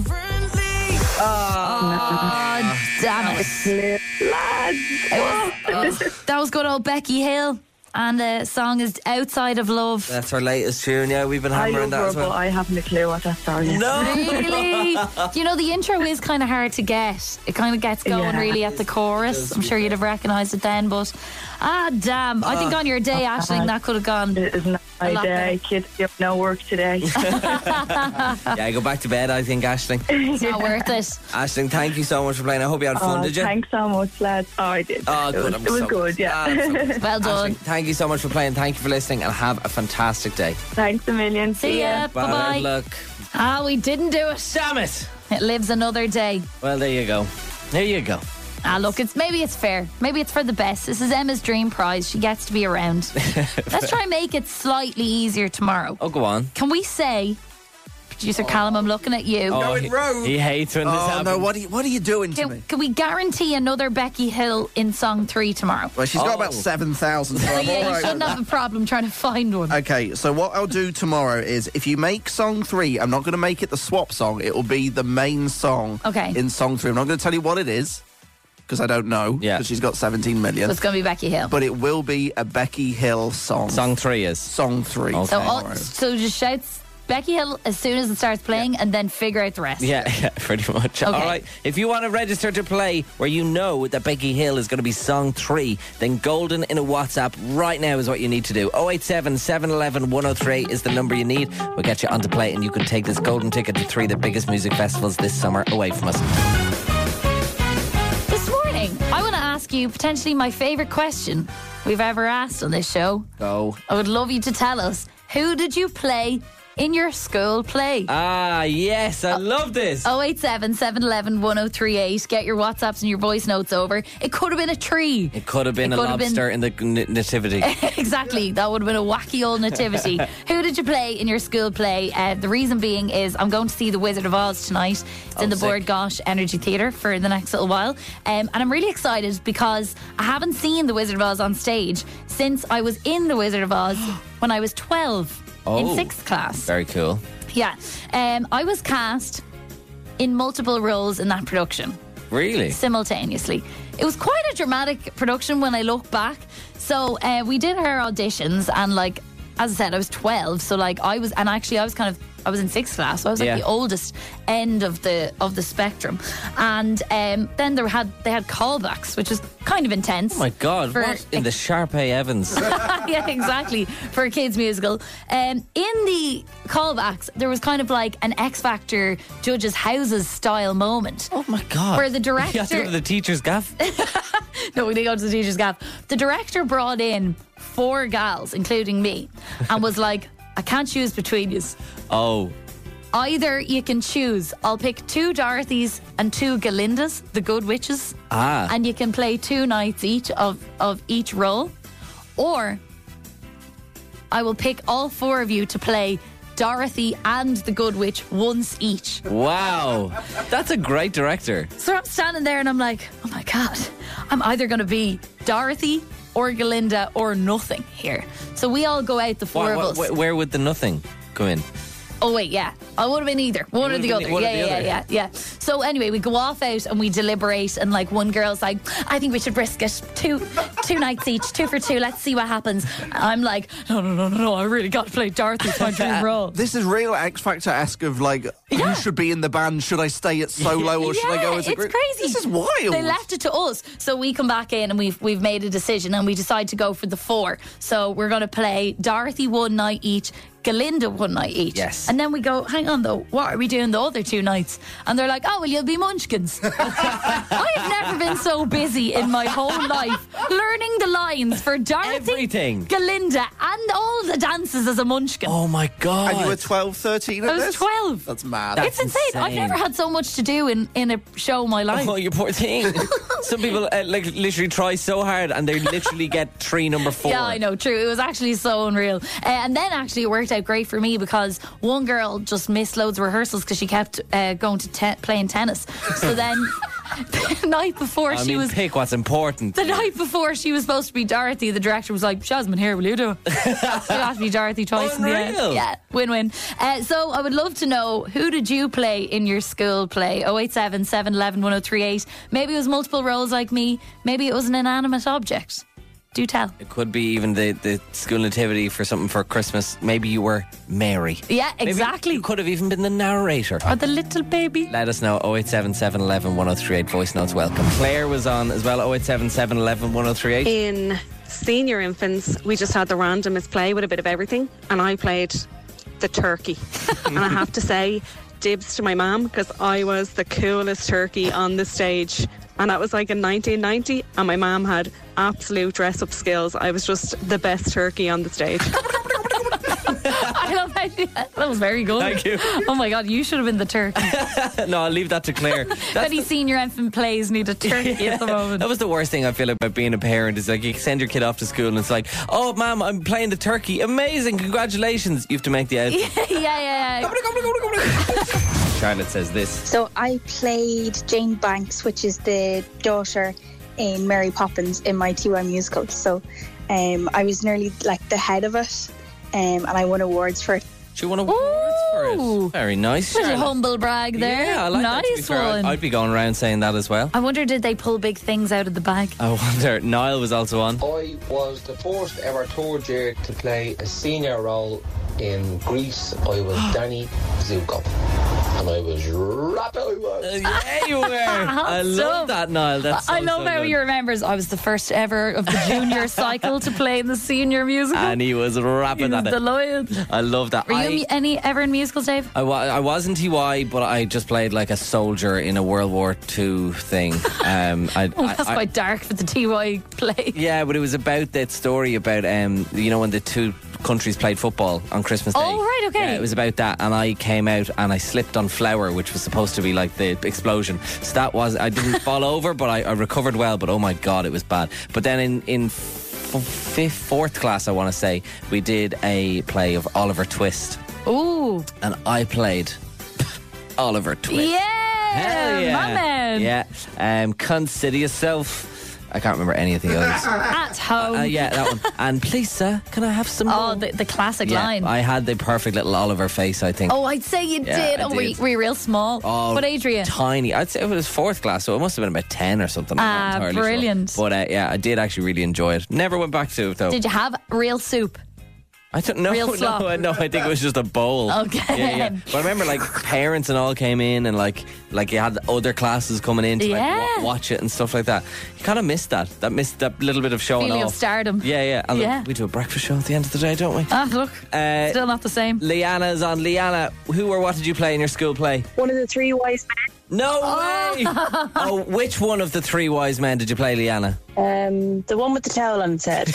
Oh, damn it. Lads. It was, it was, that was good old Becky Hill. And the song is Outside of Love. That's our latest tune. Yeah, we've been I hammering love that her, as but well. I haven't a clue what that song is. No. Really? You know, the intro is kind of hard to get. It kind of gets going Yeah. really at the chorus. I'm sure you'd have recognised it then, but ah, damn. I think on your day, Aisling, that could have gone. It is not A my lot day. better. Kids, you have no work today. Yeah, go back to bed, I think, Aisling. It's not worth it. Aisling, thank you so much for playing. I hope you had fun, Oh, did you? thanks so much, lads. Oh, I did. Oh, it good. was, I'm it was so- good, yeah. Ah, I'm so good. Well done. Aisling, thank you so much for playing. Thank you for listening, and have a fantastic day. Thanks a million. See ya. Bye. Bye-bye. Look. Ah, we didn't do it. Damn it. It lives another day. Well, there you go. There you go. Ah, look, it's maybe it's fair. Maybe it's for the best. This is Emma's dream prize. She gets to be around. Let's try and make it slightly easier tomorrow. Oh, go on. Can we say, producer Callum, I'm looking at you. Oh, Going he, rogue. he hates when this Oh happens. no! What are you, what are you doing to me? Can, can we guarantee another Becky Hill in song three tomorrow? Well, she's got Oh. about seven thousand. So So I'm yeah, all you right shouldn't with have a problem trying to find one. Okay, so what I'll do tomorrow is if you make song three, I'm not going to make it the swap song. It will be the main song Okay. in song three. I'm not going to tell you what it is because I don't know. Yeah. Because she's got seventeen So million. it's going to be Becky Hill. But it will be a Becky Hill song. Song three is. Song three. Okay. so, all, tomorrow. so just shout Becky Hill as soon as it starts playing and then figure out the rest. Yeah, yeah, pretty much. All right. If you want to register to play where you know that Becky Hill is going to be song three, then Golden in a WhatsApp right now is what you need to do. oh eight seven, seven one one, one oh three eight is the number you need. We'll get you onto play and you can take this golden ticket to three of the biggest music festivals this summer away from us. This morning, I want to ask you potentially my favourite question we've ever asked on this show. Go. I would love you to tell us, who did you play in your school play? Ah, yes. I love this. oh eight seven, seven one one, one oh three eight. Get your WhatsApps and your voice notes over. It could have been a tree. It could have been It a could have been- lobster in the n- nativity. Exactly. That would have been a wacky old nativity. Who did you play in your school play? Uh, the reason being is I'm going to see The Wizard of Oz tonight. It's Oh, in the sick. Bord Gosh Energy Theatre for the next little while. Um, and I'm really excited because I haven't seen The Wizard of Oz on stage since I was in The Wizard of Oz when I was twelve in Oh. sixth class. Very cool. Yeah. Um, I was cast in multiple roles in that production Really? simultaneously. It was quite a dramatic production when I look back. So uh, we did our auditions, and like as I said, I was twelve. So like I was, and actually I was kind of, I was in sixth class. So I was like Yeah. the oldest end of the of the spectrum. And um, then there had they had callbacks, which was kind of intense. Oh my God, For- what in the Sharpay Evans? Yeah, exactly. For a kids' musical. Um, in the callbacks, there was kind of like an X Factor Judges' Houses style moment. Oh my God. Where the director- You have to go to the teacher's gaff? No, we didn't go to the teacher's gaff. The director brought in four gals, including me, and was like, I can't choose between you. Oh. Either you can choose. I'll pick two Dorothys and two Galindas, the good witches. Ah. And you can play two nights each of, of each role. Or I will pick all four of you to play Dorothy and the Good Witch once each. Wow. That's a great director. So I'm standing there and I'm like, oh my God, I'm either going to be Dorothy or Galinda or nothing here. So we all go out, the four Why- of why- us. wh- where would the nothing go in? Oh wait, yeah. I would have been either. One or the other. one or Yeah, the yeah, other. yeah, yeah. So anyway, we go off out and we deliberate, and like one girl's like, I think we should risk it. Two two nights each, two for two, let's see what happens. I'm like, no, no, no, no, no, I really got to play Dorothy. It's my dream role. This is real X Factor-esque of like, Yeah. who should be in the band? Should I stay at solo or should I go as a it's group? crazy. This is wild. They left it to us, so we come back in and we've we've made a decision, and we decide to go for the four. So we're going to play Dorothy one night each, Galinda one night each. Yes. And then we go, hang on though, what are we doing the other two nights? And they're like, oh, well, you'll be Munchkins. I have never been so busy in my whole life learning the lines for Dorothy, Everything. Galinda, and all the dances as a Munchkin. Oh my God. And you were twelve, thirteen at I was this? twelve. That's mad. That's It's insane. I've insane. never had so much to do in, in a show in my life. Oh, you poor thing. Some people uh, like literally try so hard and they literally get tree number four. Yeah, I know, true. It was actually so unreal. Uh, and then actually it worked out great for me because one girl just missed loads of rehearsals because she kept uh, going to te- playing tennis. So then the night before I she mean, was... pick what's important. The night before she was supposed to be Dorothy, the director was like, Jasmine, here, will you do it? She got to be Dorothy twice in the end. Unreal. Yeah, win-win. Uh, so I would love to know, who did you play in your school play? oh eight seven, seven one one, one oh three eight. Maybe it was multiple roles like me. Maybe it was an inanimate object. Do tell. It could be even the, the school nativity for something for Christmas. Maybe you were Mary. Yeah, Maybe exactly. you could have even been the narrator. Or the little baby. Let us know. oh eight seven, seven one one, one oh three eight. Voice notes welcome. Claire was on as well. oh eight seven, seven one one, one oh three eight. In senior infants, we just had the randomest play with a bit of everything, and I played the turkey. And I have to say, dibs to my mum, because I was the coolest turkey on the stage. And that was like in nineteen ninety, and my mum had absolute dress-up skills. I was just the best turkey on the stage. I love how you, that was very good. Thank you. Oh my God, you should have been the turkey. No, I'll leave that to Claire. That's Any senior infant plays need a turkey at the moment. That was the worst thing I feel about being a parent is like you send your kid off to school and it's like, oh, ma'am, I'm playing the turkey. Amazing. Congratulations. You have to make the outfit. yeah, yeah, yeah. Charlotte says this. So I played Jane Banks, which is the daughter in Mary Poppins in my T Y musical. So um, I was nearly like the head of it, um, and I won awards for it. She won awards for it. Very nice. Such a Charlotte. humble brag there. Yeah, I like that, to be nice fair. I'd- one. I'd be going around saying that as well. I wonder, did they pull big things out of the bag? I wonder. Niall was also on. I was the first ever third year to play a senior role in Greece. I was Danny Zuko, and I was rapid. I was. Uh, yeah, you were. I love that, Niall. That's so, I love so how good. he remembers I was the first ever of the junior cycle to play in the senior musical. And he was He rapping was at it. the lion. I love that. Were you I, in any ever in musicals, Dave? I, wa- I was in T Y, but I just played like a soldier in a World War Two thing. Um, I, Oh, I- that's I- quite dark for the T Y play. Yeah, but it was about that story about, um, you know, when the two countries played football on Christmas Day. Oh, right, okay. Yeah, it was about that, and I came out and I slipped on flour, which was supposed to be like the explosion. So that was, I didn't fall over, but I, I recovered well, but oh my God, it was bad. But then in, in f- fifth, fourth class, I want to say, we did a play of Oliver Twist, Ooh. and I played Oliver Twist. Yeah. Hell yeah. My man. Yeah. Um, consider yourself. I can't remember any of the others. At home. Uh, yeah, that one. And please, sir, can I have some Oh, more? the, the classic Yeah, line. I had the perfect little Oliver face, I think. Oh, I'd say you Yeah, did. I Oh, were you, did. were you real small? Oh, What age were you? Tiny. I'd say it was fourth class, so it must have been about ten or something. I'm not Ah, entirely sure. brilliant. But uh, yeah, I did actually really enjoy it. Never went back to it though. Did you have real soup? I don't know. real No, slop? no, I think it was just a bowl. Okay. Yeah, yeah. But I remember like parents and all came in and like like you had other classes coming in to like, Yeah. wa- watch it and stuff like that. You kind of missed that. That missed that little bit of showing Feeling off. of stardom. Yeah, yeah. And Yeah. we do a breakfast show at the end of the day, don't we? Ah, look. Uh, Still not the same. Leanna's on. Leanna, who or what did you play in your school play? One of the three wise No way! Oh, which one of the three wise men did you play, Leanna? men. Um, the one with the towel on his head.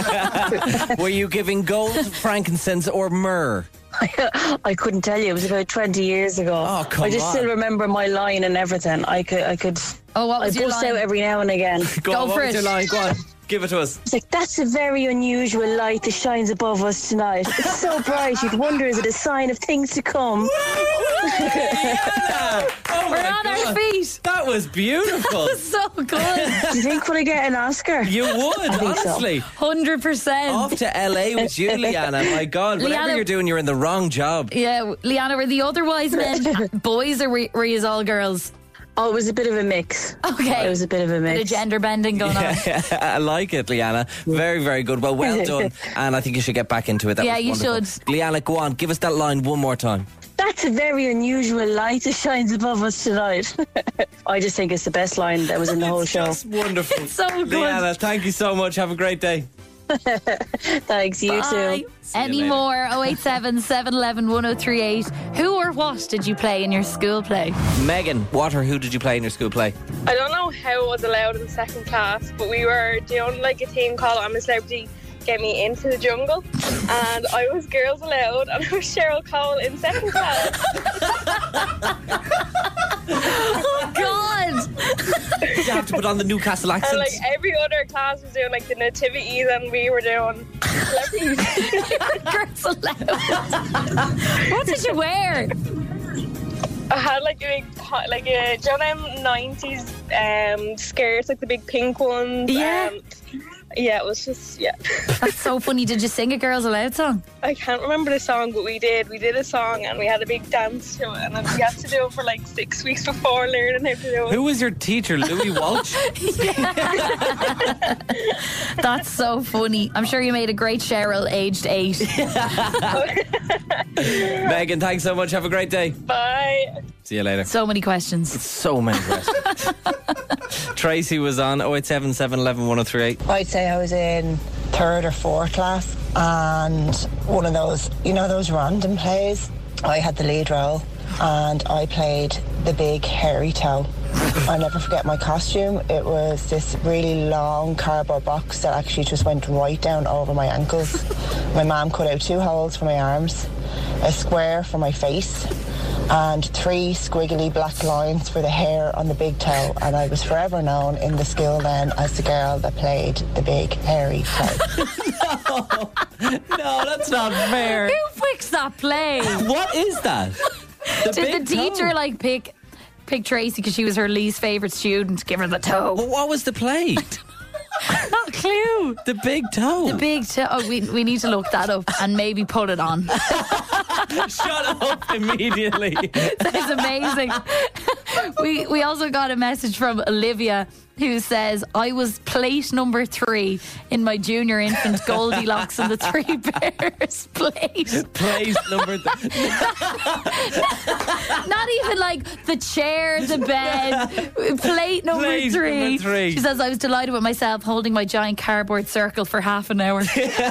Were you giving gold, frankincense, or myrrh? I couldn't tell you. It was about twenty years ago. Oh, come I just on. still remember my line and everything. I could, I could. Oh, what I was your bust line? out every now and again. Go, Go on, what for was it. your line? Go on, give it to us. It's like, that's a very unusual light that shines above us tonight. It's so bright, you'd wonder, is it a sign of things to come? Leanna! Oh Oh We're my on God. our feet. That was beautiful. So good. Do you think would I get an Oscar? You would, honestly. one hundred percent. Off to L A with you, Leanna. My God, whatever Leanna- you're doing, you're in the wrong job. Yeah, Leanna, were the other wise men boys or were, were you all girls? Oh, it was a bit of a mix. Okay. It was a bit of a Bit mix. of gender bending going on. I like it, Leanna. Very, very good. Well, well done. And I think you should get back into it. That Yeah, was you wonderful. should. Leanna, go on. Give us that line one more time. That's a very unusual light that shines above us tonight. I just think it's the best line that was in the whole show. It's wonderful. So good. Leanna, thank you so much. Have a great day. Thanks, you Bye. too. Any later. more? oh eight seven, seven one one, one oh three eight. Who or what did you play in your school play? Megan, what or who did you play in your school play? I don't know how it was allowed in second class, but we were doing like a thing called I'm a Celebrity, Get Me Into the Jungle, and I was Girls Aloud, and I was Cheryl Cole in second class. Oh, God! You have to put on the Newcastle accent. And like every other class was doing like the nativities, and we were doing celebrities. Girls Aloud. What did you wear? I had like a big, po- like a, do you know them nineties um, skirts, like the big pink ones? Yeah. Um, yeah, it was just, yeah. That's so funny. Did you sing a Girls Aloud song? I can't remember the song, but we did. We did a song and we had a big dance to it, and then we had to do it for like six weeks before learning how to do it. Who was your teacher, Louis Walsh? That's so funny. I'm sure you made a great Cheryl, aged eight. Megan, thanks so much. Have a great day. Bye. See you later. So many questions. So many questions. Tracy was on oh eight seven, seven one one, one oh three eight. I'd say I was in third or fourth class, and one of those, you know, those random plays. I had the lead role, and I played the big hairy toe. I'll never forget my costume. It was this really long cardboard box that actually just went right down over my ankles. My mum cut out two holes for my arms, a square for my face, and three squiggly black lines for the hair on the big toe, and I was forever known in the school then as the girl that played the big hairy toe. No, no, that's not fair. Who picks that play? What is that? The Did big the teacher toe. like pick pick Tracy because she was her least favourite student? Give her the toe. Well, what was the play? Not a clue. The big toe. The big toe. Oh, we, we need to look that up and maybe put it on. Shut up immediately. That is amazing. We we also got a message from Olivia who says, I was plate number three in my junior infant Goldilocks and the Three Bears plate. Plate number th- Not even like the chair, the bed. Plate number Plate three. number three. She says, I was delighted with myself holding my giant cardboard circle for half an hour.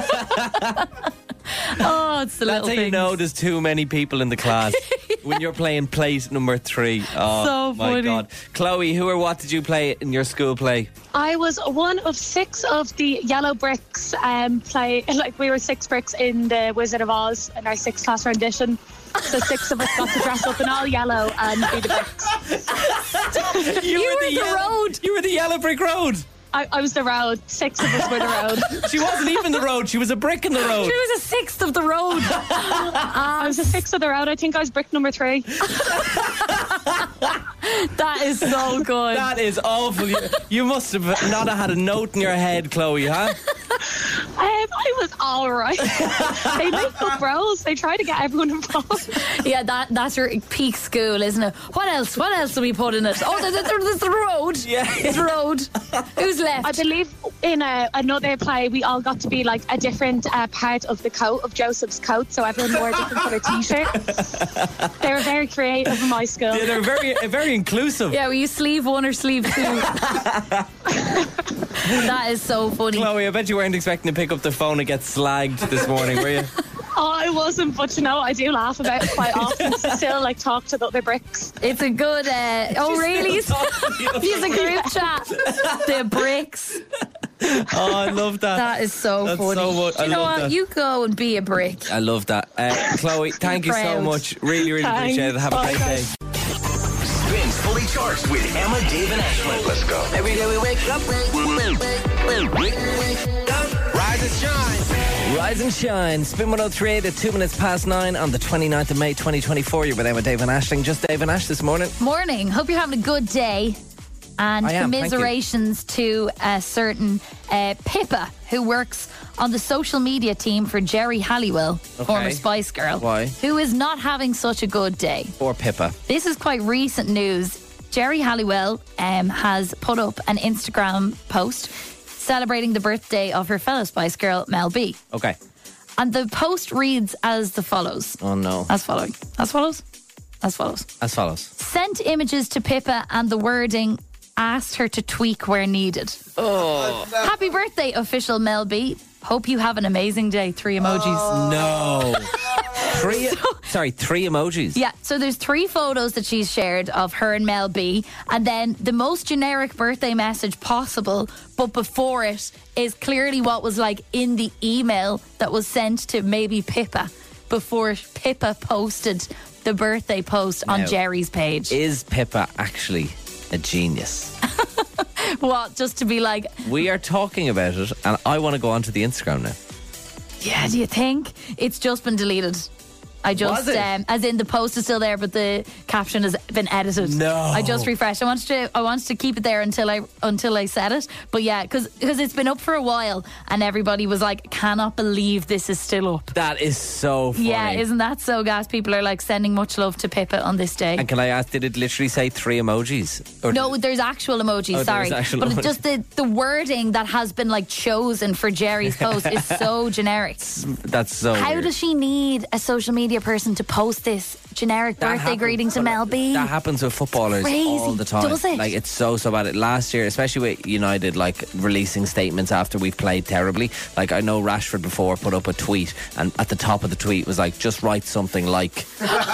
Oh, it's the That's little how you things. know there's too many people in the class. When you're playing plate number three. Oh, So my funny. God. Chloe, who or what did you play in your school play? I was one of six of the yellow bricks. Um, play like we were six bricks in the Wizard of Oz in our sixth class rendition. So six of us got to dress up in all yellow and be the bricks. You, You were the yellow, road. You were the yellow brick road. I, I was the road. Six of us were the road. She wasn't even the road. She was a brick in the road. She was a sixth of the road. I was a sixth of the road. I think I was brick number three. That is so good. That is awful. You, you must have not have had a note in your head, Chloe, huh? Um, I was all right. They make up roles. They try to get everyone involved. Yeah, that that's your peak school, isn't it? What else? What else do we put in it? Oh, there's, there's the road. Yeah. It's the road. Who's left? I believe in a, another play, we all got to be like a different uh, part of the coat, of Joseph's coat, so everyone wore a different colour t-shirt. They were very creative in my school. Yeah, they're very, very inclusive. Yeah, were you sleeve one or sleeve two? That is so funny. Chloe, I bet you weren't expecting to pick up the phone and get slagged this morning, were you? Oh, I wasn't, but you know, I do laugh about it quite often. Still, like, talk to the other bricks. It's a good. Uh, oh, really? He's a group chat. The bricks. Oh, I love that. That is so That's funny. so much. Do you I know love what? that. You go and be a brick. I love that. Uh, Chloe, thank you so Proud. much. Really, really Thanks. appreciate it. Have a great Bye. day. Spins Fully Charged with Emma, Dave, and Ashling. Let's go. Every day we wake up, wake, wake, wake, wake, wake up. Right Rise and shine. Rise and shine. Spin one oh three eight at two minutes past nine on the twenty-ninth of May twenty twenty-four. You're with Emma, Dave and Ashling. Just Dave and Ash this morning. Morning. Hope you're having a good day. And I am, thank you. commiserations to a certain uh, Pippa, who works on the social media team for Jerry Halliwell, Okay. former Spice Girl. Why? Who is not having such a good day. Or Pippa. This is quite recent news. Jerry Halliwell um, has put up an Instagram post celebrating the birthday of her fellow Spice Girl, Mel B. Okay. And the post reads as the follows. Oh, no. As following. As follows? As follows. As follows. Sent images to Pippa and the wording, asked her to tweak where needed. Oh. Happy birthday, official Mel B. Hope you have an amazing day. Three emojis. No. Three, sorry, three emojis. Yeah, so there's three photos that she's shared of her and Mel B, and then the most generic birthday message possible, but before it is clearly what was like in the email that was sent to maybe Pippa before Pippa posted the birthday post on Now, Jerry's page. Is Pippa actually a genius? What, just to be like, We are talking about it, and I want to go onto the Instagram now. yeah, do you think? It's just been deleted. I just, Was it? um, as in the post is still there, but the caption has been edited. No. I just refreshed. I wanted to, I wanted to keep it there until I, until I said it. But yeah, because it's been up for a while, and everybody was like, "Cannot believe this is still up." That is so funny. Yeah, isn't that so gas? People are like sending much love to Pippa on this day. And can I ask, did it literally say three emojis? Or No, there's actual emojis. Oh, sorry, there's actual but emojis. it's just the the wording that has been like chosen for Jerry's post is so generic. That's so How weird. does she need a social media person to post this generic That birthday happens- greeting to Mel B? That happens with footballers Crazy. all the time. Does it? Like, it's so, so bad. Last year, especially with United, like, releasing statements after we've played terribly. Like, I know Rashford before put up a tweet, and at the top of the tweet was like, just write something like...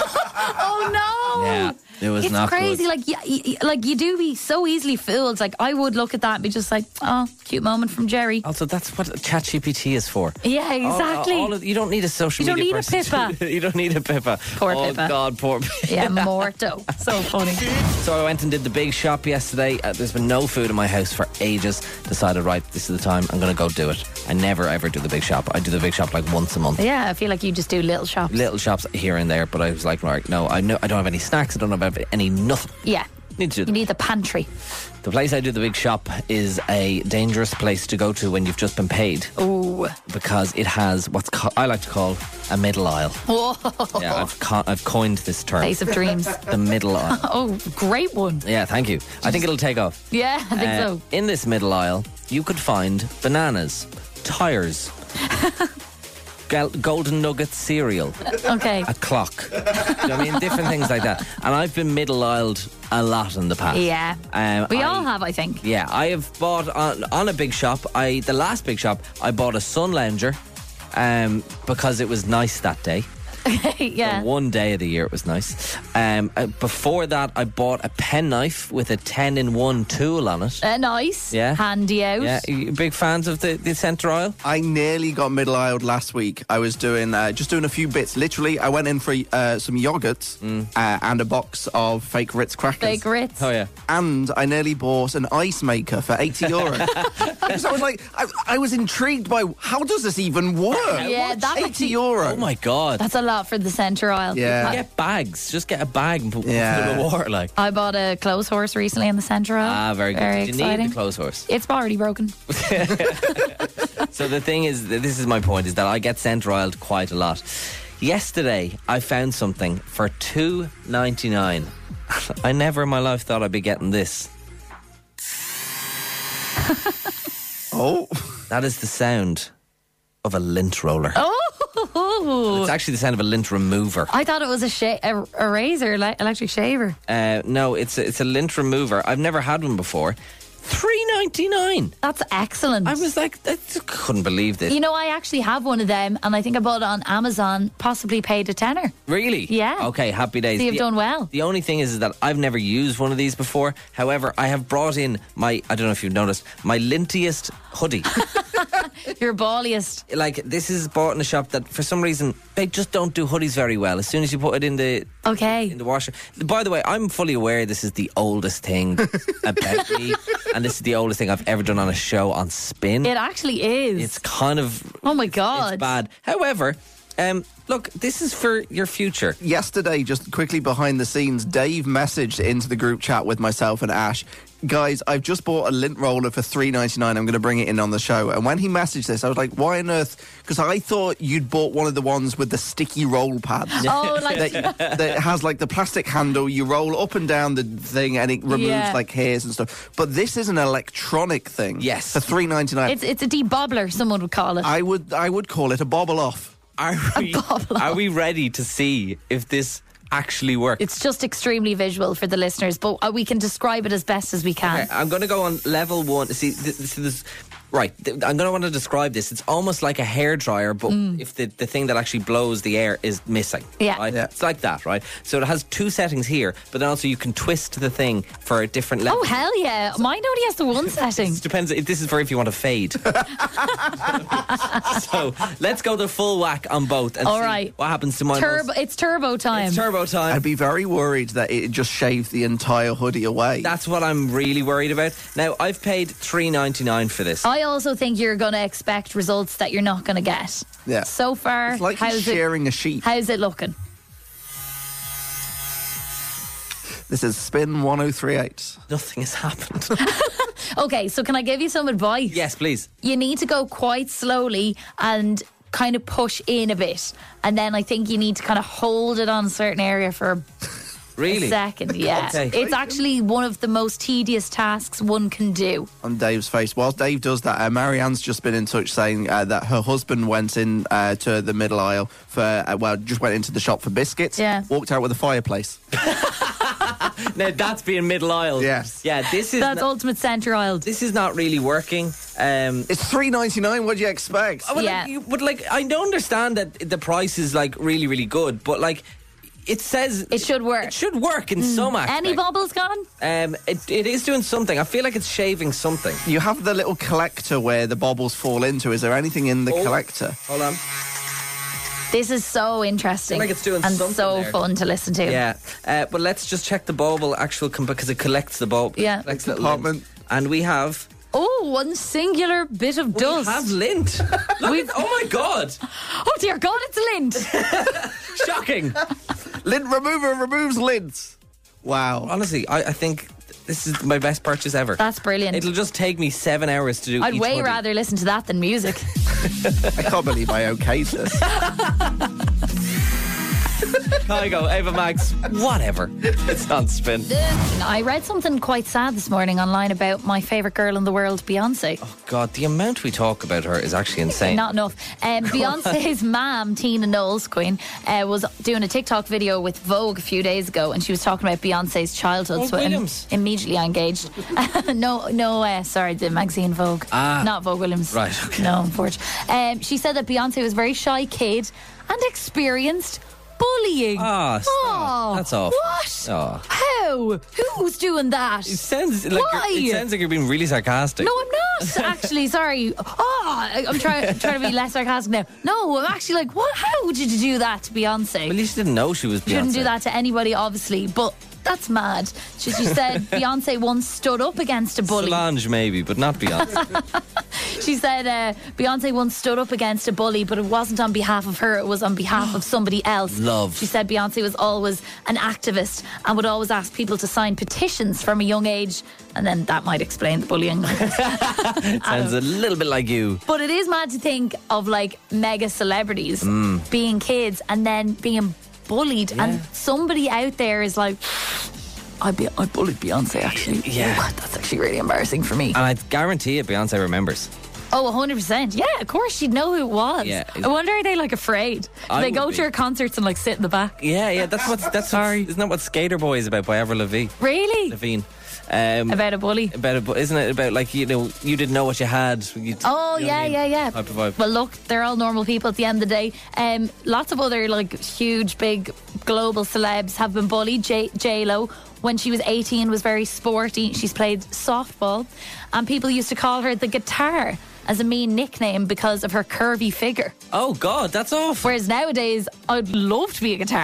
Oh no! Yeah, it was it's not crazy. good. Like, yeah, y- y- like you do be so easily fooled. Like, I would look at that and be just like, "Oh, cute moment from Jerry." Also, that's what ChatGPT is for. Yeah, exactly. All, all of, you don't need a social You don't media need a person. Pippa. You don't need a Pippa. Poor oh, Pippa. God, poor Yeah, morto. So funny. So I went and did the big shop yesterday. Uh, there's been no food in my house for ages. Decided, right, this is the time. I'm going to go do it. I never ever do the big shop. I do the big shop like once a month. Yeah, I feel like you just do little shops. Little shops here and there, but I was like, right, no, I know I don't have any snacks. I don't have any nothing. Yeah. Need to do You them. need the pantry. The place I do the big shop is a dangerous place to go to when you've just been paid. Ooh. Because it has what's co- I like to call a middle aisle. Whoa. Yeah, I've co- I've coined this term. Place of dreams. The middle aisle. Oh, great one. Yeah, thank you. I think it'll take off. Yeah, I think Uh, so. In this middle aisle, you could find bananas, tires, gal- golden nugget cereal, Okay. a clock. Do you know what I mean? Different things like that. And I've been middle aisled a lot in the past. Yeah. Um, We I- all have, I think. Yeah, I have bought on, on a big shop. I the last big shop, I bought a sun lounger um, because it was nice that day. Yeah. The one day of the year it was nice. Um, uh, before that, I bought a penknife with a ten in one tool on it. Uh, nice. Yeah. Handy out. Yeah, you big fans of the, the centre aisle? I nearly got middle aisled last week. I was doing uh, just doing a few bits. Literally, I went in for uh, some yogurts uh, and a box of fake Ritz crackers. Fake Ritz. Oh, yeah. And I nearly bought an ice maker for eighty euro. Because I was like, I, I was intrigued by how does this even work? Yeah, that's eighty actually- euro. Oh, my God. That's a lot for the centre aisle. Yeah. Get bags. Just get a bag and put Yeah. put it in the water, like. I bought a clothes horse recently in the centre aisle. Ah, very good. Very Did you exciting. need the clothes horse? It's already broken. So the thing is, this is my point, is that I get centre aisled quite a lot. Yesterday, I found something for two ninety-nine. I never in my life thought I'd be getting this. Oh. That is the sound of a lint roller. Oh! It's actually the sound of a lint remover. I thought it was a, sha- a, a razor, like electric shaver. Uh, no, it's a, it's a lint remover. I've never had one before. three ninety-nine. That's excellent. I was like, I just couldn't believe this. You know, I actually have one of them, and I think I bought it on Amazon, possibly paid a tenner. Really? Yeah. Okay, happy days. So you've The- done well. The only thing is, is that I've never used one of these before. However, I have brought in my, I don't know if you've noticed, my lintiest hoodie. Your balliest. Like, this is bought in a shop that for some reason they just don't do hoodies very well. As soon as you put it in the Okay. in the washer. By the way, I'm fully aware this is the oldest thing about me. and this is the oldest thing I've ever done on a show on Spin. It actually is. It's kind of... Oh my God. It's bad. However, um, look, this is for your future. Yesterday, just quickly behind the scenes, Dave messaged into the group chat with myself and Ash, guys, I've just bought a lint roller for three ninety-nine. I'm going to bring it in on the show. And when he messaged this, I was like, why on earth? Because I thought you'd bought one of the ones with the sticky roll pads. Oh, like... that, that has like the plastic handle. You roll up and down the thing and it removes Yeah. like hairs and stuff. But this is an electronic thing. Yes. For three ninety-nine. It's, it's a debobbler, someone would call it. I would, I would call it a bobble off. Are we, are we ready to see if this actually works? It's just extremely visual for the listeners, but uh, we can describe it as best as we can. Okay, I'm going to go on level one. See, th- th- this, right, th- I'm going to want to describe this. It's almost like a hairdryer, but Mm. if the, the thing that actually blows the air is missing. Yeah. Right? It's like that, right? So it has two settings here, but then also you can twist the thing for a different level. Oh, hell yeah. Mine only has the one setting. It depends. This is for if you want to fade. So let's go the full whack on both and All see right. what happens to mine. Turbo, it's turbo time. It's turbo time. I'd be very worried that it just shaved the entire hoodie away. That's what I'm really worried about. Now, I've paid three ninety-nine for this. I also think you're going to expect results that you're not going to get. Yeah. So far, It's like he's how's sharing it, a sheet. How's it looking? This is Spin one oh three point eight. Nothing has happened. Okay, so can I give you some advice? Yes, please. You need to go quite slowly and kind of push in a bit. And then I think you need to kind of hold it on a certain area for a Really? second. Yeah. Okay. It's actually one of the most tedious tasks one can do. On Dave's face. Whilst Dave does that, uh, Marianne's just been in touch saying uh, that her husband went in uh, to the middle aisle for, uh, well, just went into the shop for biscuits. Yeah. Walked out with a fireplace. Now, that's being middle aisle. Yes. Yeah, this is... That's not, ultimate centre aisle. this is not really working. Um, It's three ninety-nine. What do you expect? Oh, well, Yeah. like, you, but like, I don't understand that the price is like really, really good, but like, it says It should work. It should work in some aspect. Any bubbles gone? Um, it, it is doing something. I feel like it's shaving something. You have the little collector where the bobbles fall into. Is there anything in the Oh. collector? Hold on. This is so interesting. I feel like it's doing and something so there. fun to listen to. Yeah, uh, but let's just check the bubble actual com- because it collects the bulb. Yeah. Collects little Compartment. lint. And we have Oh, one singular bit of dust. we have lint. Look We've- at- oh my god! Oh dear God, it's lint. Shocking. Lint remover removes lints. Wow. Honestly, I, I think this is my best purchase ever. That's brilliant. It'll just take me seven hours to do. I'd each way hoodie. rather listen to that than music. I can't believe I okayed this. I go, Ava Max, whatever. It's on Spin. I read something quite sad this morning online about my favourite girl in the world, Beyonce. God, the amount we talk about her is actually insane. Not enough. Um, Beyonce's mom, Tina Knowles, Queen, uh, was doing a TikTok video with Vogue a few days ago, and she was talking about Beyonce's childhood. Vogue so im- Williams. immediately I engaged. no, no, uh, sorry, the magazine Vogue. Ah. Not Vogue Williams. Right, okay. No, unfortunately. Um, she said that Beyonce was a very shy kid and experienced bullying. Ah, stop. Oh, That's awful. What? Oh. How? Who's doing that? It sounds like Why? you're, it sounds like you're being really sarcastic. No, I'm not. Actually, sorry. Oh, I- I'm trying trying to be less sarcastic now. No, I'm actually like, what? How did you do that to Beyonce? Well, you didn't know she was Beyonce. You shouldn't do that to anybody, obviously, but that's mad. She, she said Beyonce once stood up against a bully. Solange maybe, but not Beyonce. She said uh, Beyonce once stood up against a bully, but it wasn't on behalf of her, it was on behalf of somebody else. Love. She said Beyonce was always an activist and would always ask people to sign petitions from a young age, and then that might explain the bullying. It sounds a little bit like you. But it is mad to think of like mega celebrities Mm. being kids and then being bullied, and somebody out there is like, I be I bullied Beyonce actually. Yeah. Oh, that's actually really embarrassing for me. And I guarantee it, Beyonce remembers. Oh, one hundred percent. Yeah, of course she'd know who it was. Yeah. I wonder, are they like afraid? Do I they would go be. to her concerts and like sit in the back? Yeah, yeah, that's what. That's Sorry. Isn't that what Skater Boy is about by Avril Lavigne? Really? Lavigne. Um, About a bully? About a, bu- isn't it about like you know you didn't know what you had? You'd, Oh, you know what I yeah, mean? yeah, yeah. Type of vibe. Well, look, they're all normal people at the end of the day. Um, lots of other like huge, big global celebs have been bullied. J- J-Lo, when she was eighteen, was very sporty. She's played softball, and people used to call her the guitar as a mean nickname because of her curvy figure. Oh God, that's awful. Whereas nowadays, I'd love to be a guitar.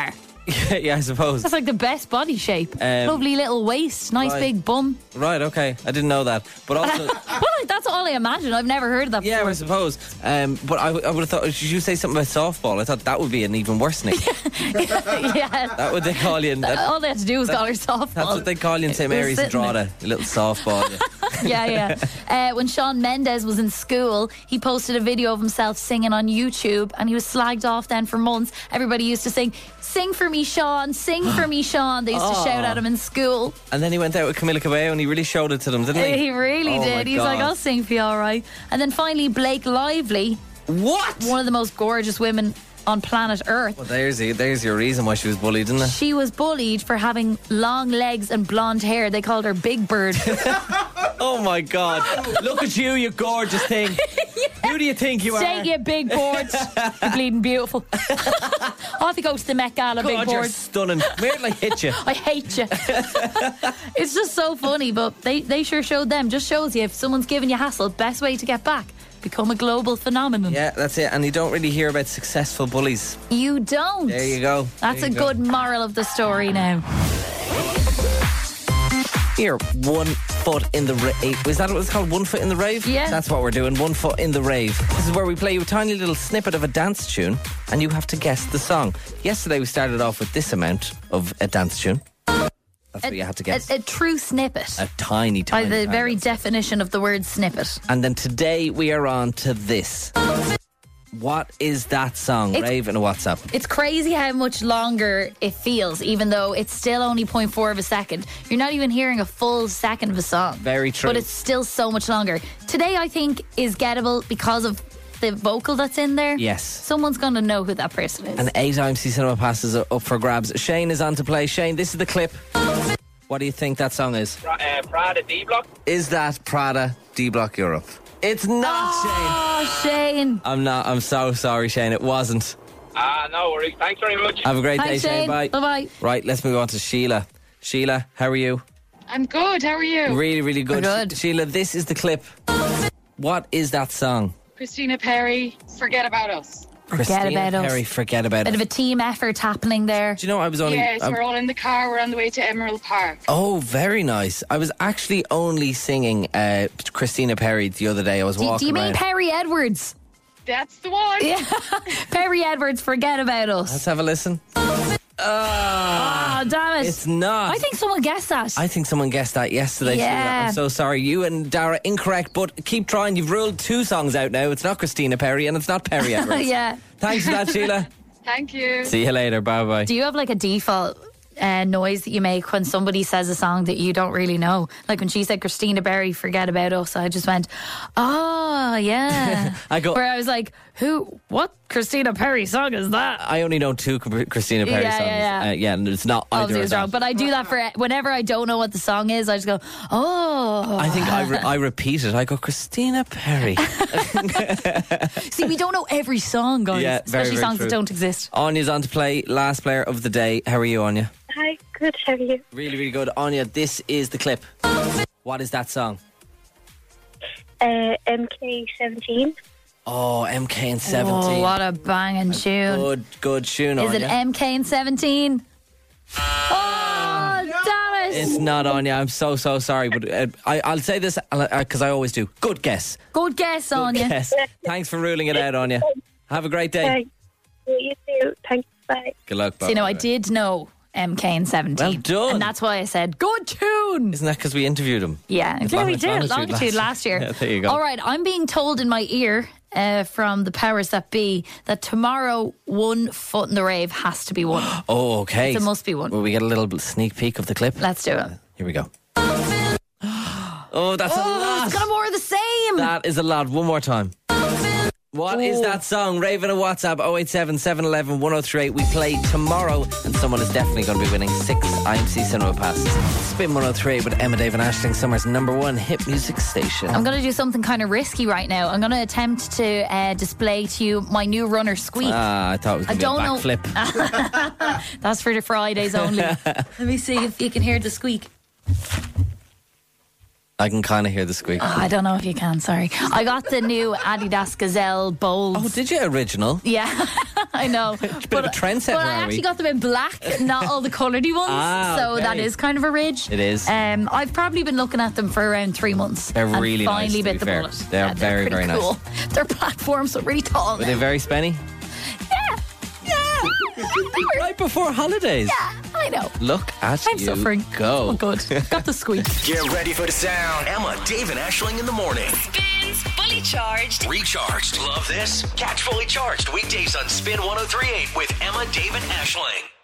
Yeah, yeah, I suppose. That's like the best body shape. Um, Lovely little waist, nice right. big bum. Right, okay. I didn't know that. But also... Well, like, that's all I imagine. I've never heard of that Yeah, before. I suppose. Um, but I, I would have thought, did you say something about softball? I thought that would be an even worse nick. Yeah. That would they call you in... That, all they had to do was that- call her softball. That's what they call you in Saint You're Mary's and sitting there. Drogheda. A little softball. yeah, Yeah. yeah. Uh, when Shawn Mendes was in school, he posted a video of himself singing on YouTube, and he was slagged off then for months. Everybody used to sing, "Sing for me, Shawn, sing for me, Shawn." They used to Oh. shout at him in school. And then he went out with Camila Cabello and he really showed it to them, didn't he? He really Oh, my did. He's like, God. "I'll sing for you, all right." And then finally, Blake Lively. What? One of the most gorgeous women on planet Earth. Well, there's, there's your reason why she was bullied, isn't it? She was bullied for having long legs and blonde hair. They called her Big Bird. Oh my God. Look at you, you gorgeous thing. Who do you think you Stay are? you big boards. You're bleeding beautiful. I have to go to the Met Gala, big God, you're boards. stunning. Where did I hit you? I hate you. It's just so funny, but they, they sure showed them. Just shows you if someone's giving you hassle, best way to get back, become a global phenomenon. Yeah, that's it. And you don't really hear about successful bullies. You don't. There you go. That's There a you go. good moral of the story now. Here, one foot in the rave. Was that what it's called? One foot in the rave? Yeah. That's what we're doing. One foot in the rave. This is where we play you a tiny little snippet of a dance tune, and you have to guess the song. Yesterday we started off with this amount of a dance tune. That's what you had to guess. A, a true snippet. A tiny, By tiny. the tiny very little- definition of the word snippet. And then today we are on to this. What is that song? It's- Rave in a WhatsApp. It's crazy how much longer it feels, even though it's still only zero point four of a second. You're not even hearing a full second of a song. Very true. But it's still so much longer. Today, I think, is gettable because of the vocal that's in there. Yes. Someone's going to know who that person is. And eight I M C Cinema passes are up for grabs. Shane is on to play. Shane, this is the clip. What do you think that song is? Uh, Prada D Block. Is that Prada D Block Europe? It's not, Oh, Shane. Shane. I'm not. I'm so sorry, Shane. It wasn't. Ah, no worries. Thanks very much. Have a great Thanks, day, Shane. Shane. Bye. Bye-bye. Right, let's move on to Sheila. Sheila, how are you? I'm good. How are you? Really, really good. We're good. Sh- Sheila, this is the clip. What is that song? Christina Perry, Forget About Us. Forget Christina about us. Perry, Forget About Bit Us. of a team effort happening there. Do you know I was only? yes, I'm- we're all in the car. We're on the way to Emerald Park. Oh, very nice. I was actually only singing uh, Christina Perry the other day. I was Do, walking do you mean around. Perry Edwards? That's the one. Yeah. Perry Edwards, Forget About Us. Let's have a listen. Oh, damn it. It's not. I think someone guessed that. I think someone guessed that yesterday. Sheila. Yeah. I'm so sorry. You and Dara incorrect, but keep trying. You've ruled two songs out now. It's not Christina Perry and it's not Perry Edwards. Yeah. Thanks for that, Sheila. Thank you. See you later. Bye bye. Do you have like a default uh, noise that you make when somebody says a song that you don't really know? Like when she said Christina Perry, Forget About Us, I just went, oh, yeah. I go- Where I was like, who, what Christina Perry song is that? I only know two Christina Perry Yeah, songs. yeah, yeah. Uh, yeah, and it's not either Obviously of it's them. wrong. But I do that for whenever I don't know what the song is, I just go, oh. I think I, re- I repeat it. I go, Christina Perry. See, we don't know every song, guys. Yeah, very, especially very songs true. that don't exist. Anya's on to play. Last player of the day. How are you, Anya? Hi, good. How are you? Really, really good. Anya, this is the clip. What is that song? Uh, M K seventeen. Oh, M K and seventeen. Oh, what a banging tune. Good, good tune, Is Anya. it M K and seventeen? Oh, damn it. It's not Anya. I'm so, so sorry. But uh, I, I'll say this because I always do. Good guess. Good guess, Good Anya. guess. Thanks for ruling it out, Anya. Have a great day. Thanks. You too. Thanks. Bye. Good luck. See, no, I bye-bye. did know M K and seventeen. Well done. And that's why I said, good tune. Isn't that because we interviewed him? Yeah, It's yeah, we Long- did. Longitude Longitude last year. Yeah, there you go. All right, I'm being told in my ear uh, from the powers that be that tomorrow one foot in the rave has to be won. Oh, okay. It's a must be one. Will we get a little sneak peek of the clip? Let's do it. Here we go. Oh, that's a Oh, lot. it's kind of more of the same. That is a lot. One more time. What is that song? Raven a WhatsApp oh eight seven, seven one one, one oh three eight. We play tomorrow and someone is definitely going to be winning six I M C Cinema passes. Spin one oh three eight with Emma, Dave and Aisling, Summer's number one hit music station. I'm going to do something kind of risky right now. I'm going to attempt to uh, display to you my new runner squeak. Ah, I thought it was I going to be a don't know. backflip. That's for the Fridays only. Let me see if you can hear the squeak. I can kind of hear the squeak. Oh, I don't know if you can, sorry. I got the new Adidas Gazelle Bold. Oh, did you? Original? Yeah. I know. Bit of a but trendsetter, but I are actually we? got them in black, not all the coloured ones. Ah, so okay. that is kind of a ridge. It is. Um, I've probably been looking at them for around three months. They're and really nice, finally to be bit the fair. bullet. They're Yeah, very, pretty very nice. cool. They're platforms, so really tall. Were now. they very spenny? Right before holidays. Yeah, I know. Look at I'm you suffering. go. Oh, good. Got the squeak. Get ready for the sound. Emma, Dave, and Ashling in the morning. Spins Fully Charged. Recharged. Love this? Catch Fully Charged weekdays on Spin one oh three point eight with Emma, Dave, and Ashling.